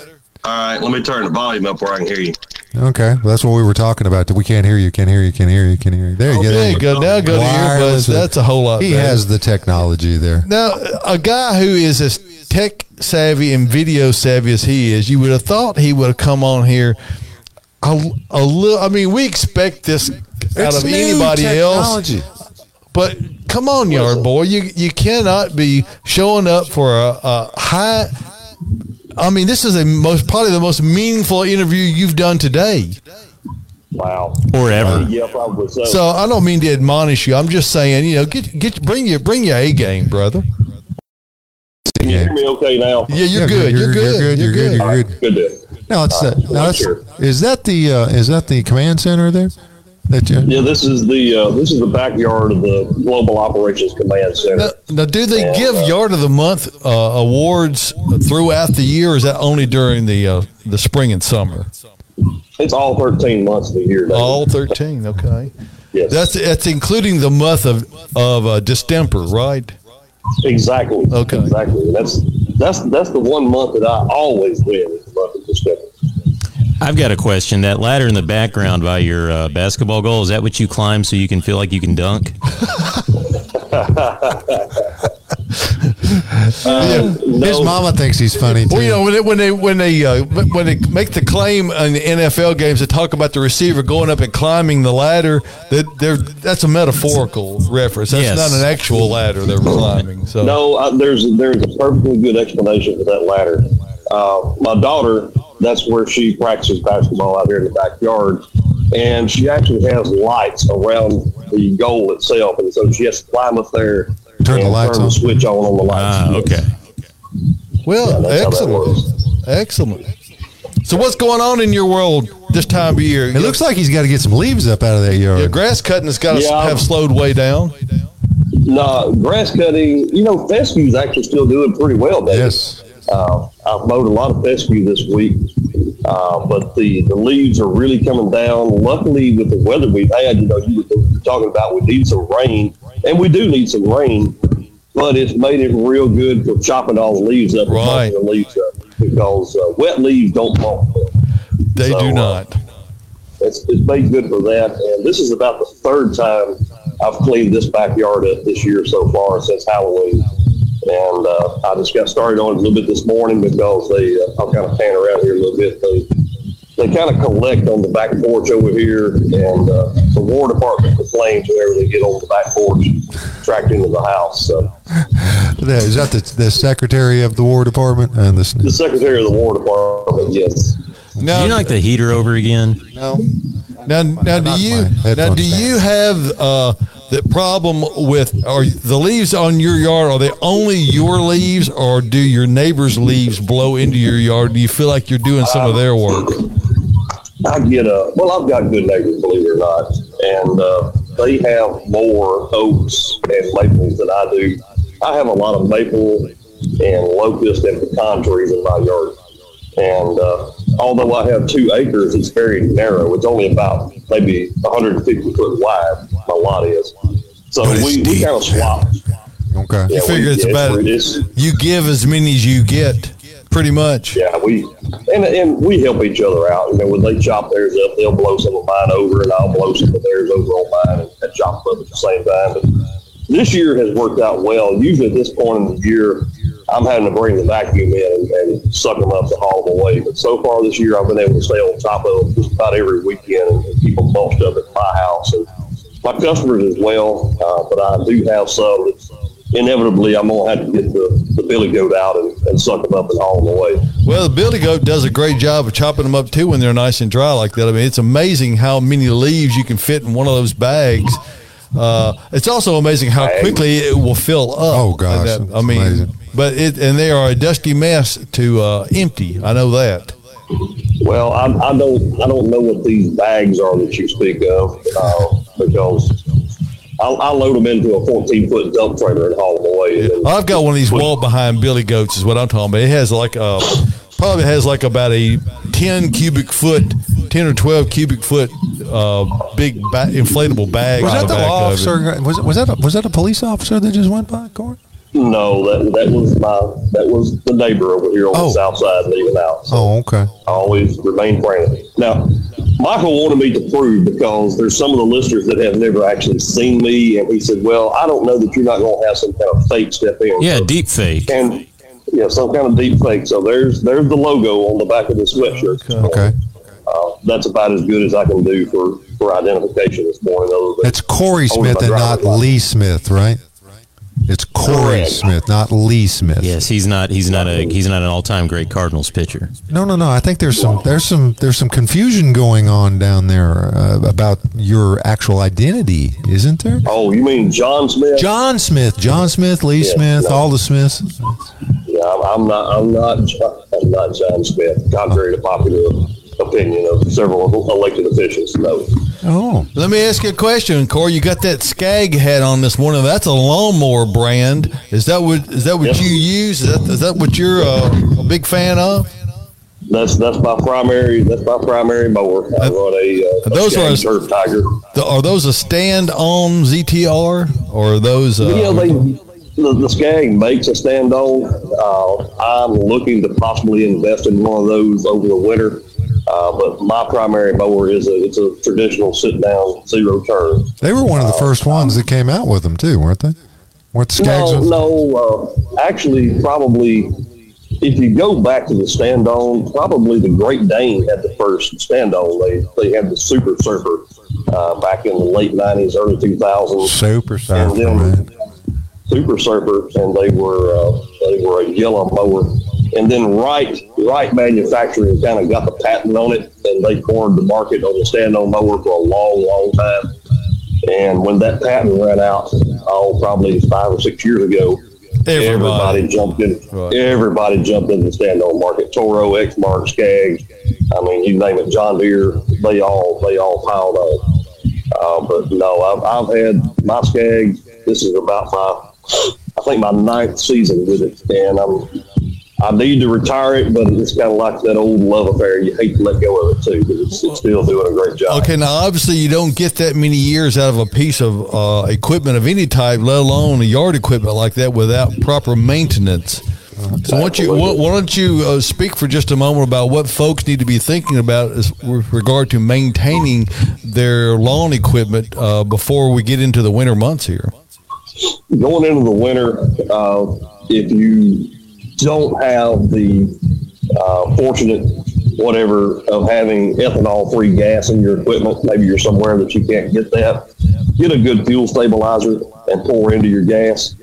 All right, let me turn the volume up where I can hear you. Okay, well, that's what we were talking about. We can't hear you, can't hear you, can't hear you, can't hear you. There you Oh, go. there you go. Now go to Wireless. earbuds. That's a whole lot He better. has the technology there. Now, a guy who is as tech savvy and video savvy as he is, you would have thought he would have come on here a, a little. I mean, we expect this out It's of new anybody else. technology. But come on, yard boy, you you cannot be showing up for a, a high. I mean, this is a most probably the most meaningful interview you've done today. Wow. Or ever. Yeah, probably so. So I don't mean to admonish you. I'm just saying, you know, get get bring your bring your A game, brother. Can you hear me okay now? Yeah, you're Yeah, good. You're, good. You're good. All You're right, good. good deal. No, it's uh, no, that's, sure. is that the uh, is that the command center there? That you, Yeah, this is the uh, this is the backyard of the Global Operations Command Center. Now, now, do they And, give uh, Yard of the Month uh, awards throughout the year, or is that only during the uh, the spring and summer? It's all thirteen months of the year. David. All thirteen. Okay, Yes. that's that's including the month of of uh, distemper, right? Exactly. Okay. Exactly. That's that's that's the one month that I always win. Is the month of December. I've got a question. That ladder in the background by your uh, basketball goal, is that what you climb so you can feel like you can dunk? Uh, his no, mama thinks he's funny too. Well, you know, when they when they when they uh, when they make the claim in the N F L games to talk about the receiver going up and climbing the ladder, that they're that's a metaphorical reference. That's Yes. not an actual ladder they're climbing. So no. Uh, there's there's a perfectly good explanation for that ladder. Uh, my daughter, that's where she practices basketball out here in the backyard, and she actually has lights around the goal itself, and so she has to climb up there Turn the and lights turn on. the switch on on the lights. Ah, okay. well, Yeah, that's how that excellent, excellent. So what's going on in your world this time of year? It looks like he's got to get some leaves up out of that yard. Your grass cutting has got to Yeah. have slowed way down. No, grass cutting, you know, fescue's actually still doing pretty well, David. Yes. Uh, I've mowed a lot of fescue this week, uh, but the, the leaves are really coming down. Luckily, with the weather we've had, you know, you were talking about we need some rain, and we do need some rain, but it's made it real good for chopping all the leaves up, and Right. mulching the leaves up, because uh, wet leaves don't mulch. They So, do uh, not. It's, it's made good for that, and this is about the third time I've cleaned this backyard up this year so far since Halloween. And uh, I just got started on it a little bit this morning because they, uh, I'll kind of pan around here a little bit. They, they kind of collect on the back porch over here, and uh, the War Department complains whenever they get on the back porch, tracked into the house. So Is that the, the secretary of the War Department and the the Secretary of the War Department, yes. Now, Do you like the heater over again? no? Now, now do Not you my headphones now do bad. you have uh, the problem with are the leaves on your yard? Are they only your leaves, or do your neighbors' leaves blow into your yard? Do you feel like you're doing some of their work? I get a well. I've got good neighbors, believe it or not, and uh, they have more oaks and maples than I do. I have a lot of maple and locust and pecan trees in my yard, and uh, although I have two acres, it's very narrow. It's only about maybe one hundred fifty foot wide. My lot is, so But it's we, we deep. kind of swap. Okay. Yeah, figure we- it's yeah, about- it's- You give as many as you get, pretty much. Yeah, we and and we help each other out. You know, when they chop theirs up, they'll blow some of mine over, and I'll blow some of theirs over on mine, and, and chop them up at the same time. But this year has worked out well. Usually at this point in the year, I'm having to bring the vacuum in and, and suck them up to haul them away. But so far this year, I've been able to stay on top of them just about every weekend and, and keep them mulched up at my house and my customers as well. Uh, but I do have some that inevitably I'm going to have to get the, the billy goat out and, and suck them up and haul them away. Well, the billy goat does a great job of chopping them up too when they're nice and dry like that. I mean, it's amazing how many leaves you can fit in one of those bags. Uh, it's also amazing how quickly it will fill up. Oh, gosh, That- I it's mean, amazing. but it and they are a dusty mess to uh, empty. I know that. Well, I, I don't I don't know what these bags are that you speak of uh, because I'll, I'll load them into a fourteen foot dump trailer and haul them away. And then- I've got one of these walk behind billy goats is what I'm talking about. It has like a probably has like about a ten cubic foot, ten or twelve cubic foot uh, big ba- inflatable bag. Was on that the back of it. officer? Was, it- was that a, was that a police officer that just went by, Corey? No, that that was my that was the neighbor over here on Oh. the south side leaving out. So Oh, okay. I always remain friendly. Now, Michael wanted me to prove because there's some of the listeners that have never actually seen me, and he said, "Well, I don't know that you're not going to have some kind of fake step in." Yeah, So- deep fake. and yeah, some kind of deep fake. So there's there's the logo on the back of the sweatshirt. Okay. Uh, that's about as good as I can do for, for identification this morning. Other than It's Corey holding Smith my and not driver's license. Lee Smith, right? It's Corey Correct. Smith, not Lee Smith. Yes, he's not. He's not a. He's not an all-time great Cardinals pitcher. No, no, no. I think there's some there's some there's some confusion going on down there uh, about your actual identity, isn't there? Oh, you mean John Smith? John Smith, John Smith, Lee Yeah, Smith, no. all the Smiths. Yeah, I'm, I'm not. I'm not. John- I'm not John Smith. Contrary to popular opinion of several elected officials. No. Oh, Let me ask you a question, Corey. You got that Skag hat on this morning. That's a lawnmower brand. Is that what is that what Yep. you use? Is that is that what you're uh, a big fan of? That's that's my primary. That's my primary mower. I run a, uh, those a are- Skag Turf Tiger. The, are those a stand-on Z T R or are those? Uh, Yeah, they, the, the Skag makes a stand-on. Uh, I'm looking to possibly invest in one of those over the winter. Uh, but my primary mower is a it's a traditional sit-down zero turn. they were one of the first ones that came out with them too, weren't they? Weren't the Skags? No, with- no. Uh, actually, probably if you go back to the stand-on, probably the Great Dane had the first stand-on. They they had the Super Surfer uh, back in the late nineties, early two thousands. Super And Surfer, then man. Super Surfer, and they were uh, they were a yellow mower. And then Wright Wright Manufacturing kind of got the patent on it, and they cornered the market on the stand-on mower for a long, long time. And when that patent ran out, oh, probably five or six years ago, Everybody. everybody, jumped in. Right. Everybody jumped into the stand-on market. Toro, Exmark, Skag. I mean, you name it. John Deere. They all they all piled on. Uh, but no, I've I've had my Skag. This is about my I think my ninth season with it, and I'm. I need to retire it, but it's kind of like that old love affair. You hate to let go of it too, because it's, it's still doing a great job. Okay, now obviously you don't get that many years out of a piece of uh, equipment of any type, let alone a yard equipment like that, without proper maintenance. So why don't you, why why don't you uh, speak for just a moment about what folks need to be thinking about as, with regard to maintaining their lawn equipment uh, before we get into the winter months here? Going into the winter, uh, if you don't have the uh, fortunate whatever of having ethanol-free gas in your equipment, maybe you're somewhere that you can't get that, get a good fuel stabilizer and pour into your gas.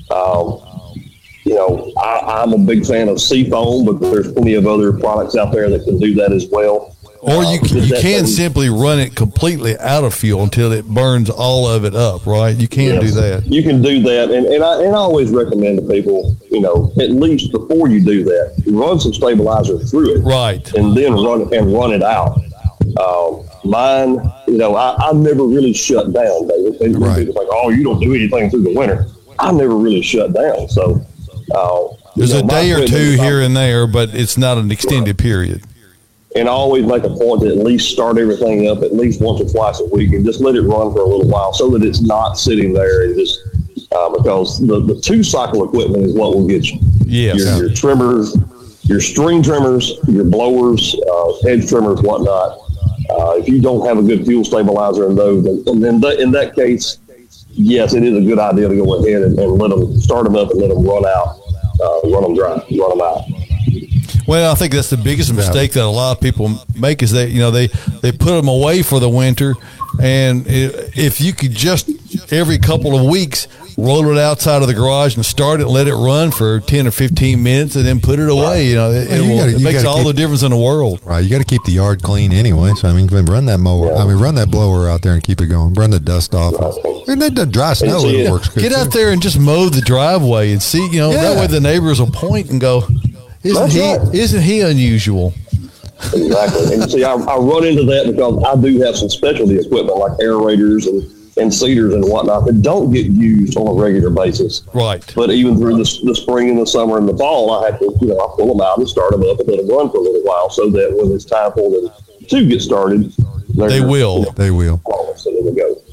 Um, you know, I, I'm a big fan of Seafoam, but there's plenty of other products out there that can do that as well. Or you Uh, can, get you that can thing- simply run it completely out of fuel until it burns all of it up, right? You can Yes, do that. You can do that, and, and, I, and I always recommend to people, you know, at least before you do that, run some stabilizer through it, Right. and then run and run it out. Um, mine, you know, I, I never really shut down, David. And Right. People think, oh, you don't do anything through the winter. I never really shut down, so uh, There's you know, a my day or equipment two is here and there, but it's not an extended period. and I always make a point to at least start everything up at least once or twice a week and just let it run for a little while so that it's not sitting there and just uh, because the, the two cycle equipment is what will get you. Yes. Your, your trimmers, your string trimmers, your blowers, uh, hedge trimmers, whatnot. Uh, if you don't have a good fuel stabilizer in those, then, and then th- in that case, yes, it is a good idea to go ahead and, and let them start them up and let them run out, uh, run them dry, run them out. Well, I think that's the biggest mistake that a lot of people make is that, you know, they, they put them away for the winter. And i- if you could just every couple of weeks roll it outside of the garage and start it, let it run for ten or fifteen minutes and then put it away, you know, it, Well, it, you will, gotta- it you makes gotta all keep- the difference in the world. Right, you got to keep the yard clean anyway. So I mean, run that mower. I mean, run that blower out there and keep it going. Run the dust off. And that the dry snow see it it. works good. Get too. out there and just mow the driveway and see, you know, that Yeah. way the neighbors will point and go, isn't That's he, right. isn't he unusual? Exactly. And see, I, I run into that because I do have some specialty equipment like aerators and, and seeders and whatnot that don't get used on a regular basis. Right. But even through the, the spring and the summer and the fall, I have to, you know, I pull them out and start them up and let them run for a little while so that when it's time for them to get started, they're- They will. They will. So there we go. Yeah.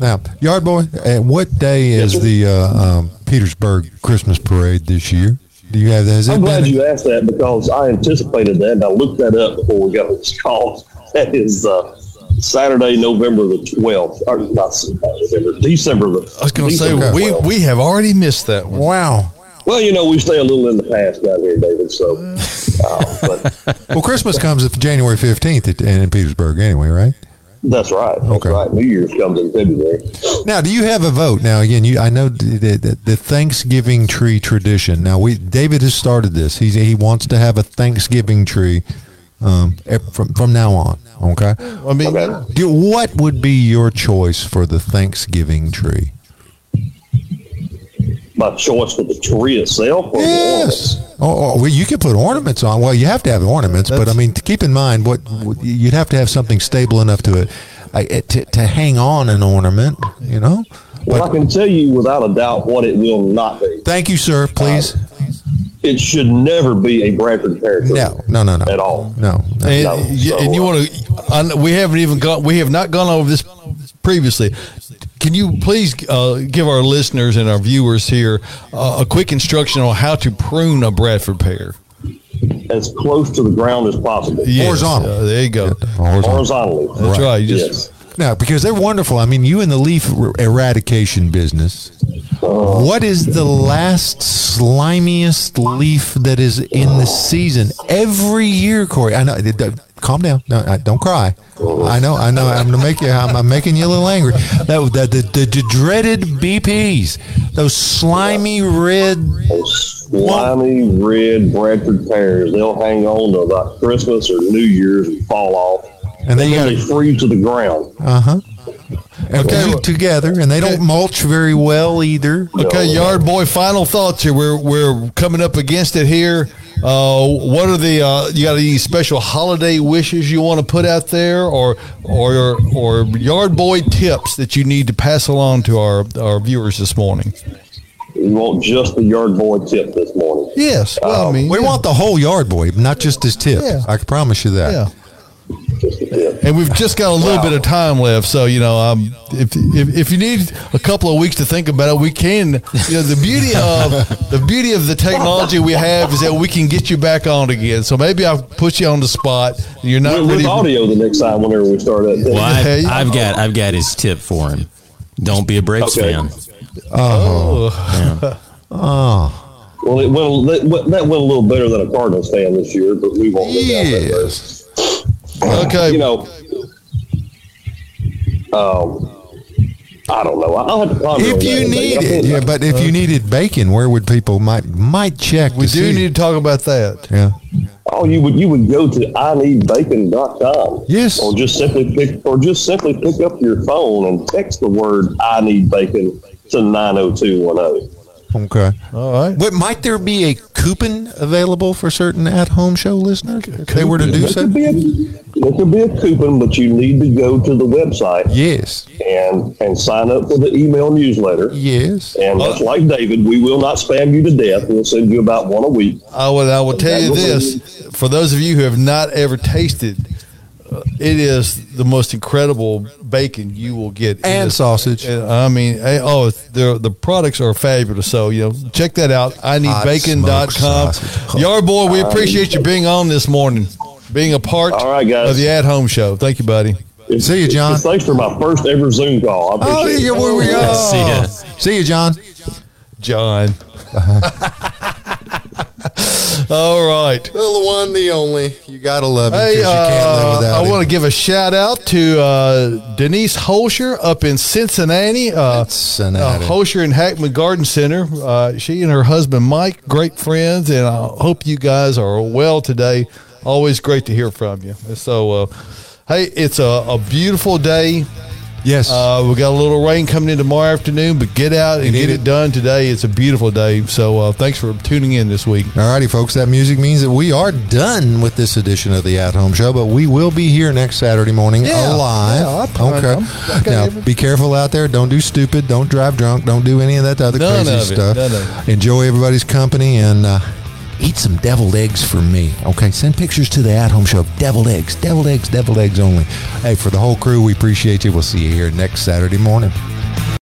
Now, Yard Boy, uh, what day is Yes, the uh, um, Petersburg Christmas Parade this year? Do you have that? Has it I'm glad been- you asked that because I anticipated that, and I looked that up before we got on this call. That is uh, Saturday, November the twelfth, or not November, December the. I was going to say, December we, twelfth. we have already missed that one. Wow. Well, you know, we stay a little in the past down here, David. So, uh, but Well, Christmas comes at January fifteenth in, in Petersburg anyway, right? that's right. That's Okay. right. New Year's comes in February. Now, do you have a vote? Now, again, you I know the, the, the Thanksgiving tree tradition. Now, we David has started this. He's, he wants to have a Thanksgiving tree um, e- from from now on. Okay. I mean, Okay. Do, what would be your choice for the Thanksgiving tree? My choice for the tree itself or the ornaments? Oh, oh, well, you can put ornaments on. Well, you have to have ornaments, but I mean, to keep in mind, what what- you'd have to have something stable enough to it uh, to, to hang on an ornament. You know. Well, I can tell you without a doubt what it will not be. Thank you, sir. Please. It should never be a Bradford pear tree. No, no, no, no. At all. No. no. and, No, you, so, and you uh, want to? We haven't even gone. We have not gone over this previously. Can you please uh, give our listeners and our viewers here uh, a quick instruction on how to prune a Bradford pear? As close to the ground as possible. Yes, Horizontal. uh, there you go. Horizontal. Horizontally. That's right. You just Yes. No, because they're wonderful. I mean, you in the leaf er- eradication business. What is the last slimiest leaf that is in the season every year, Corey? I know. it- it- Calm down. No, I- don't cry. I know. I know. I'm gonna make you. I'm, I'm making you a little angry. That the the, the, the dreaded B Ps. Those slimy red. Those slimy red Bradford pears, they'll hang on to about Christmas or New Year's and fall off. And then you They got freeze to the ground. uh huh. Okay, together, and they don't mulch very well either. okay, Yard Boy. Final thoughts here. We're we're coming up against it here. Uh, what are the uh, you got any special holiday wishes you want to put out there, or or or Yard Boy tips that you need to pass along to our our viewers this morning? You want just the Yard Boy tip this morning. Yes. Well, I mean, We yeah. want the whole yard boy, not just his tip. Yeah. I can promise you that. Yeah. Just the tip. And we've just got a little Wow. bit of time left, so you know, um, if, if if you need a couple of weeks to think about it, we can. You know, the beauty of the beauty of the technology we have is that we can get you back on again. So maybe I'll put you on the spot. And you're not With, with ready. audio the next time whenever we start up. Well, Hey. I've, I've got I've got his tip for him. Don't be a Braves Okay. fan. Oh. Well, it went, that went that went a little better than a Cardinals fan this year, but we won't go down that road. Yes. Okay. You know, um, I don't know. I'll have to ponder on If that you one, David. I needed, think- yeah, but if you needed bacon, where would people might might check? we to do see? need to talk about that. Yeah. Oh, you would you would go to I need bacon dot com. Yes. Or just simply pick or just simply pick up your phone and text the word I need bacon to nine oh two one oh. Okay. All right. But might there be a coupon available for certain at-home show listeners if they were to do There so? could be a there could be a coupon, but you need to go to the website Yes. and and sign up for the email newsletter. Yes. And much like David, we will not spam you to death. We'll send you about one a week. I would I will tell you this for those of you who have not ever tasted. Uh, it is the most incredible bacon you will get, in And this- sausage. And, I mean, eh, oh, the the products are fabulous. So you know, check that out. I need bacon dot com. Hot smoked sausage. Yard Boy, we appreciate you being on this morning, being a part All right, guys. of the At Home Show. Thank you, buddy. See you, John. Thanks for my first ever Zoom call. I Oh, appreciate yeah, it. where we go. See ya. See you, John. John. All right. The one, the only. You gotta love him Hey, because you can't live uh, without I him. want to give a shout out to uh, Denise Holscher up in Cincinnati. Uh, Cincinnati. Uh, Holscher and Hackman Garden Center. Uh, she and her husband Mike, great friends, and I hope you guys are well today. Always great to hear from you. So, uh, hey, it's a, a beautiful day. Yes. Uh, we got a little rain coming in tomorrow afternoon, but get out and need get it. it done today. It's a beautiful day. So, uh, thanks for tuning in this week. All righty, folks. That music means that we are done with this edition of the At Home Show, but we will be here next Saturday morning Yeah, alive. yeah, I- okay. I'm- okay. Now, be careful out there. Don't do stupid. Don't drive drunk. Don't do any of that other None crazy of it. stuff. None of Enjoy everybody's company and uh, eat some deviled eggs for me. Okay, send pictures to the At Home Show of deviled eggs, deviled eggs, deviled eggs only. Hey, for the whole crew, we appreciate you. We'll see you here next Saturday morning.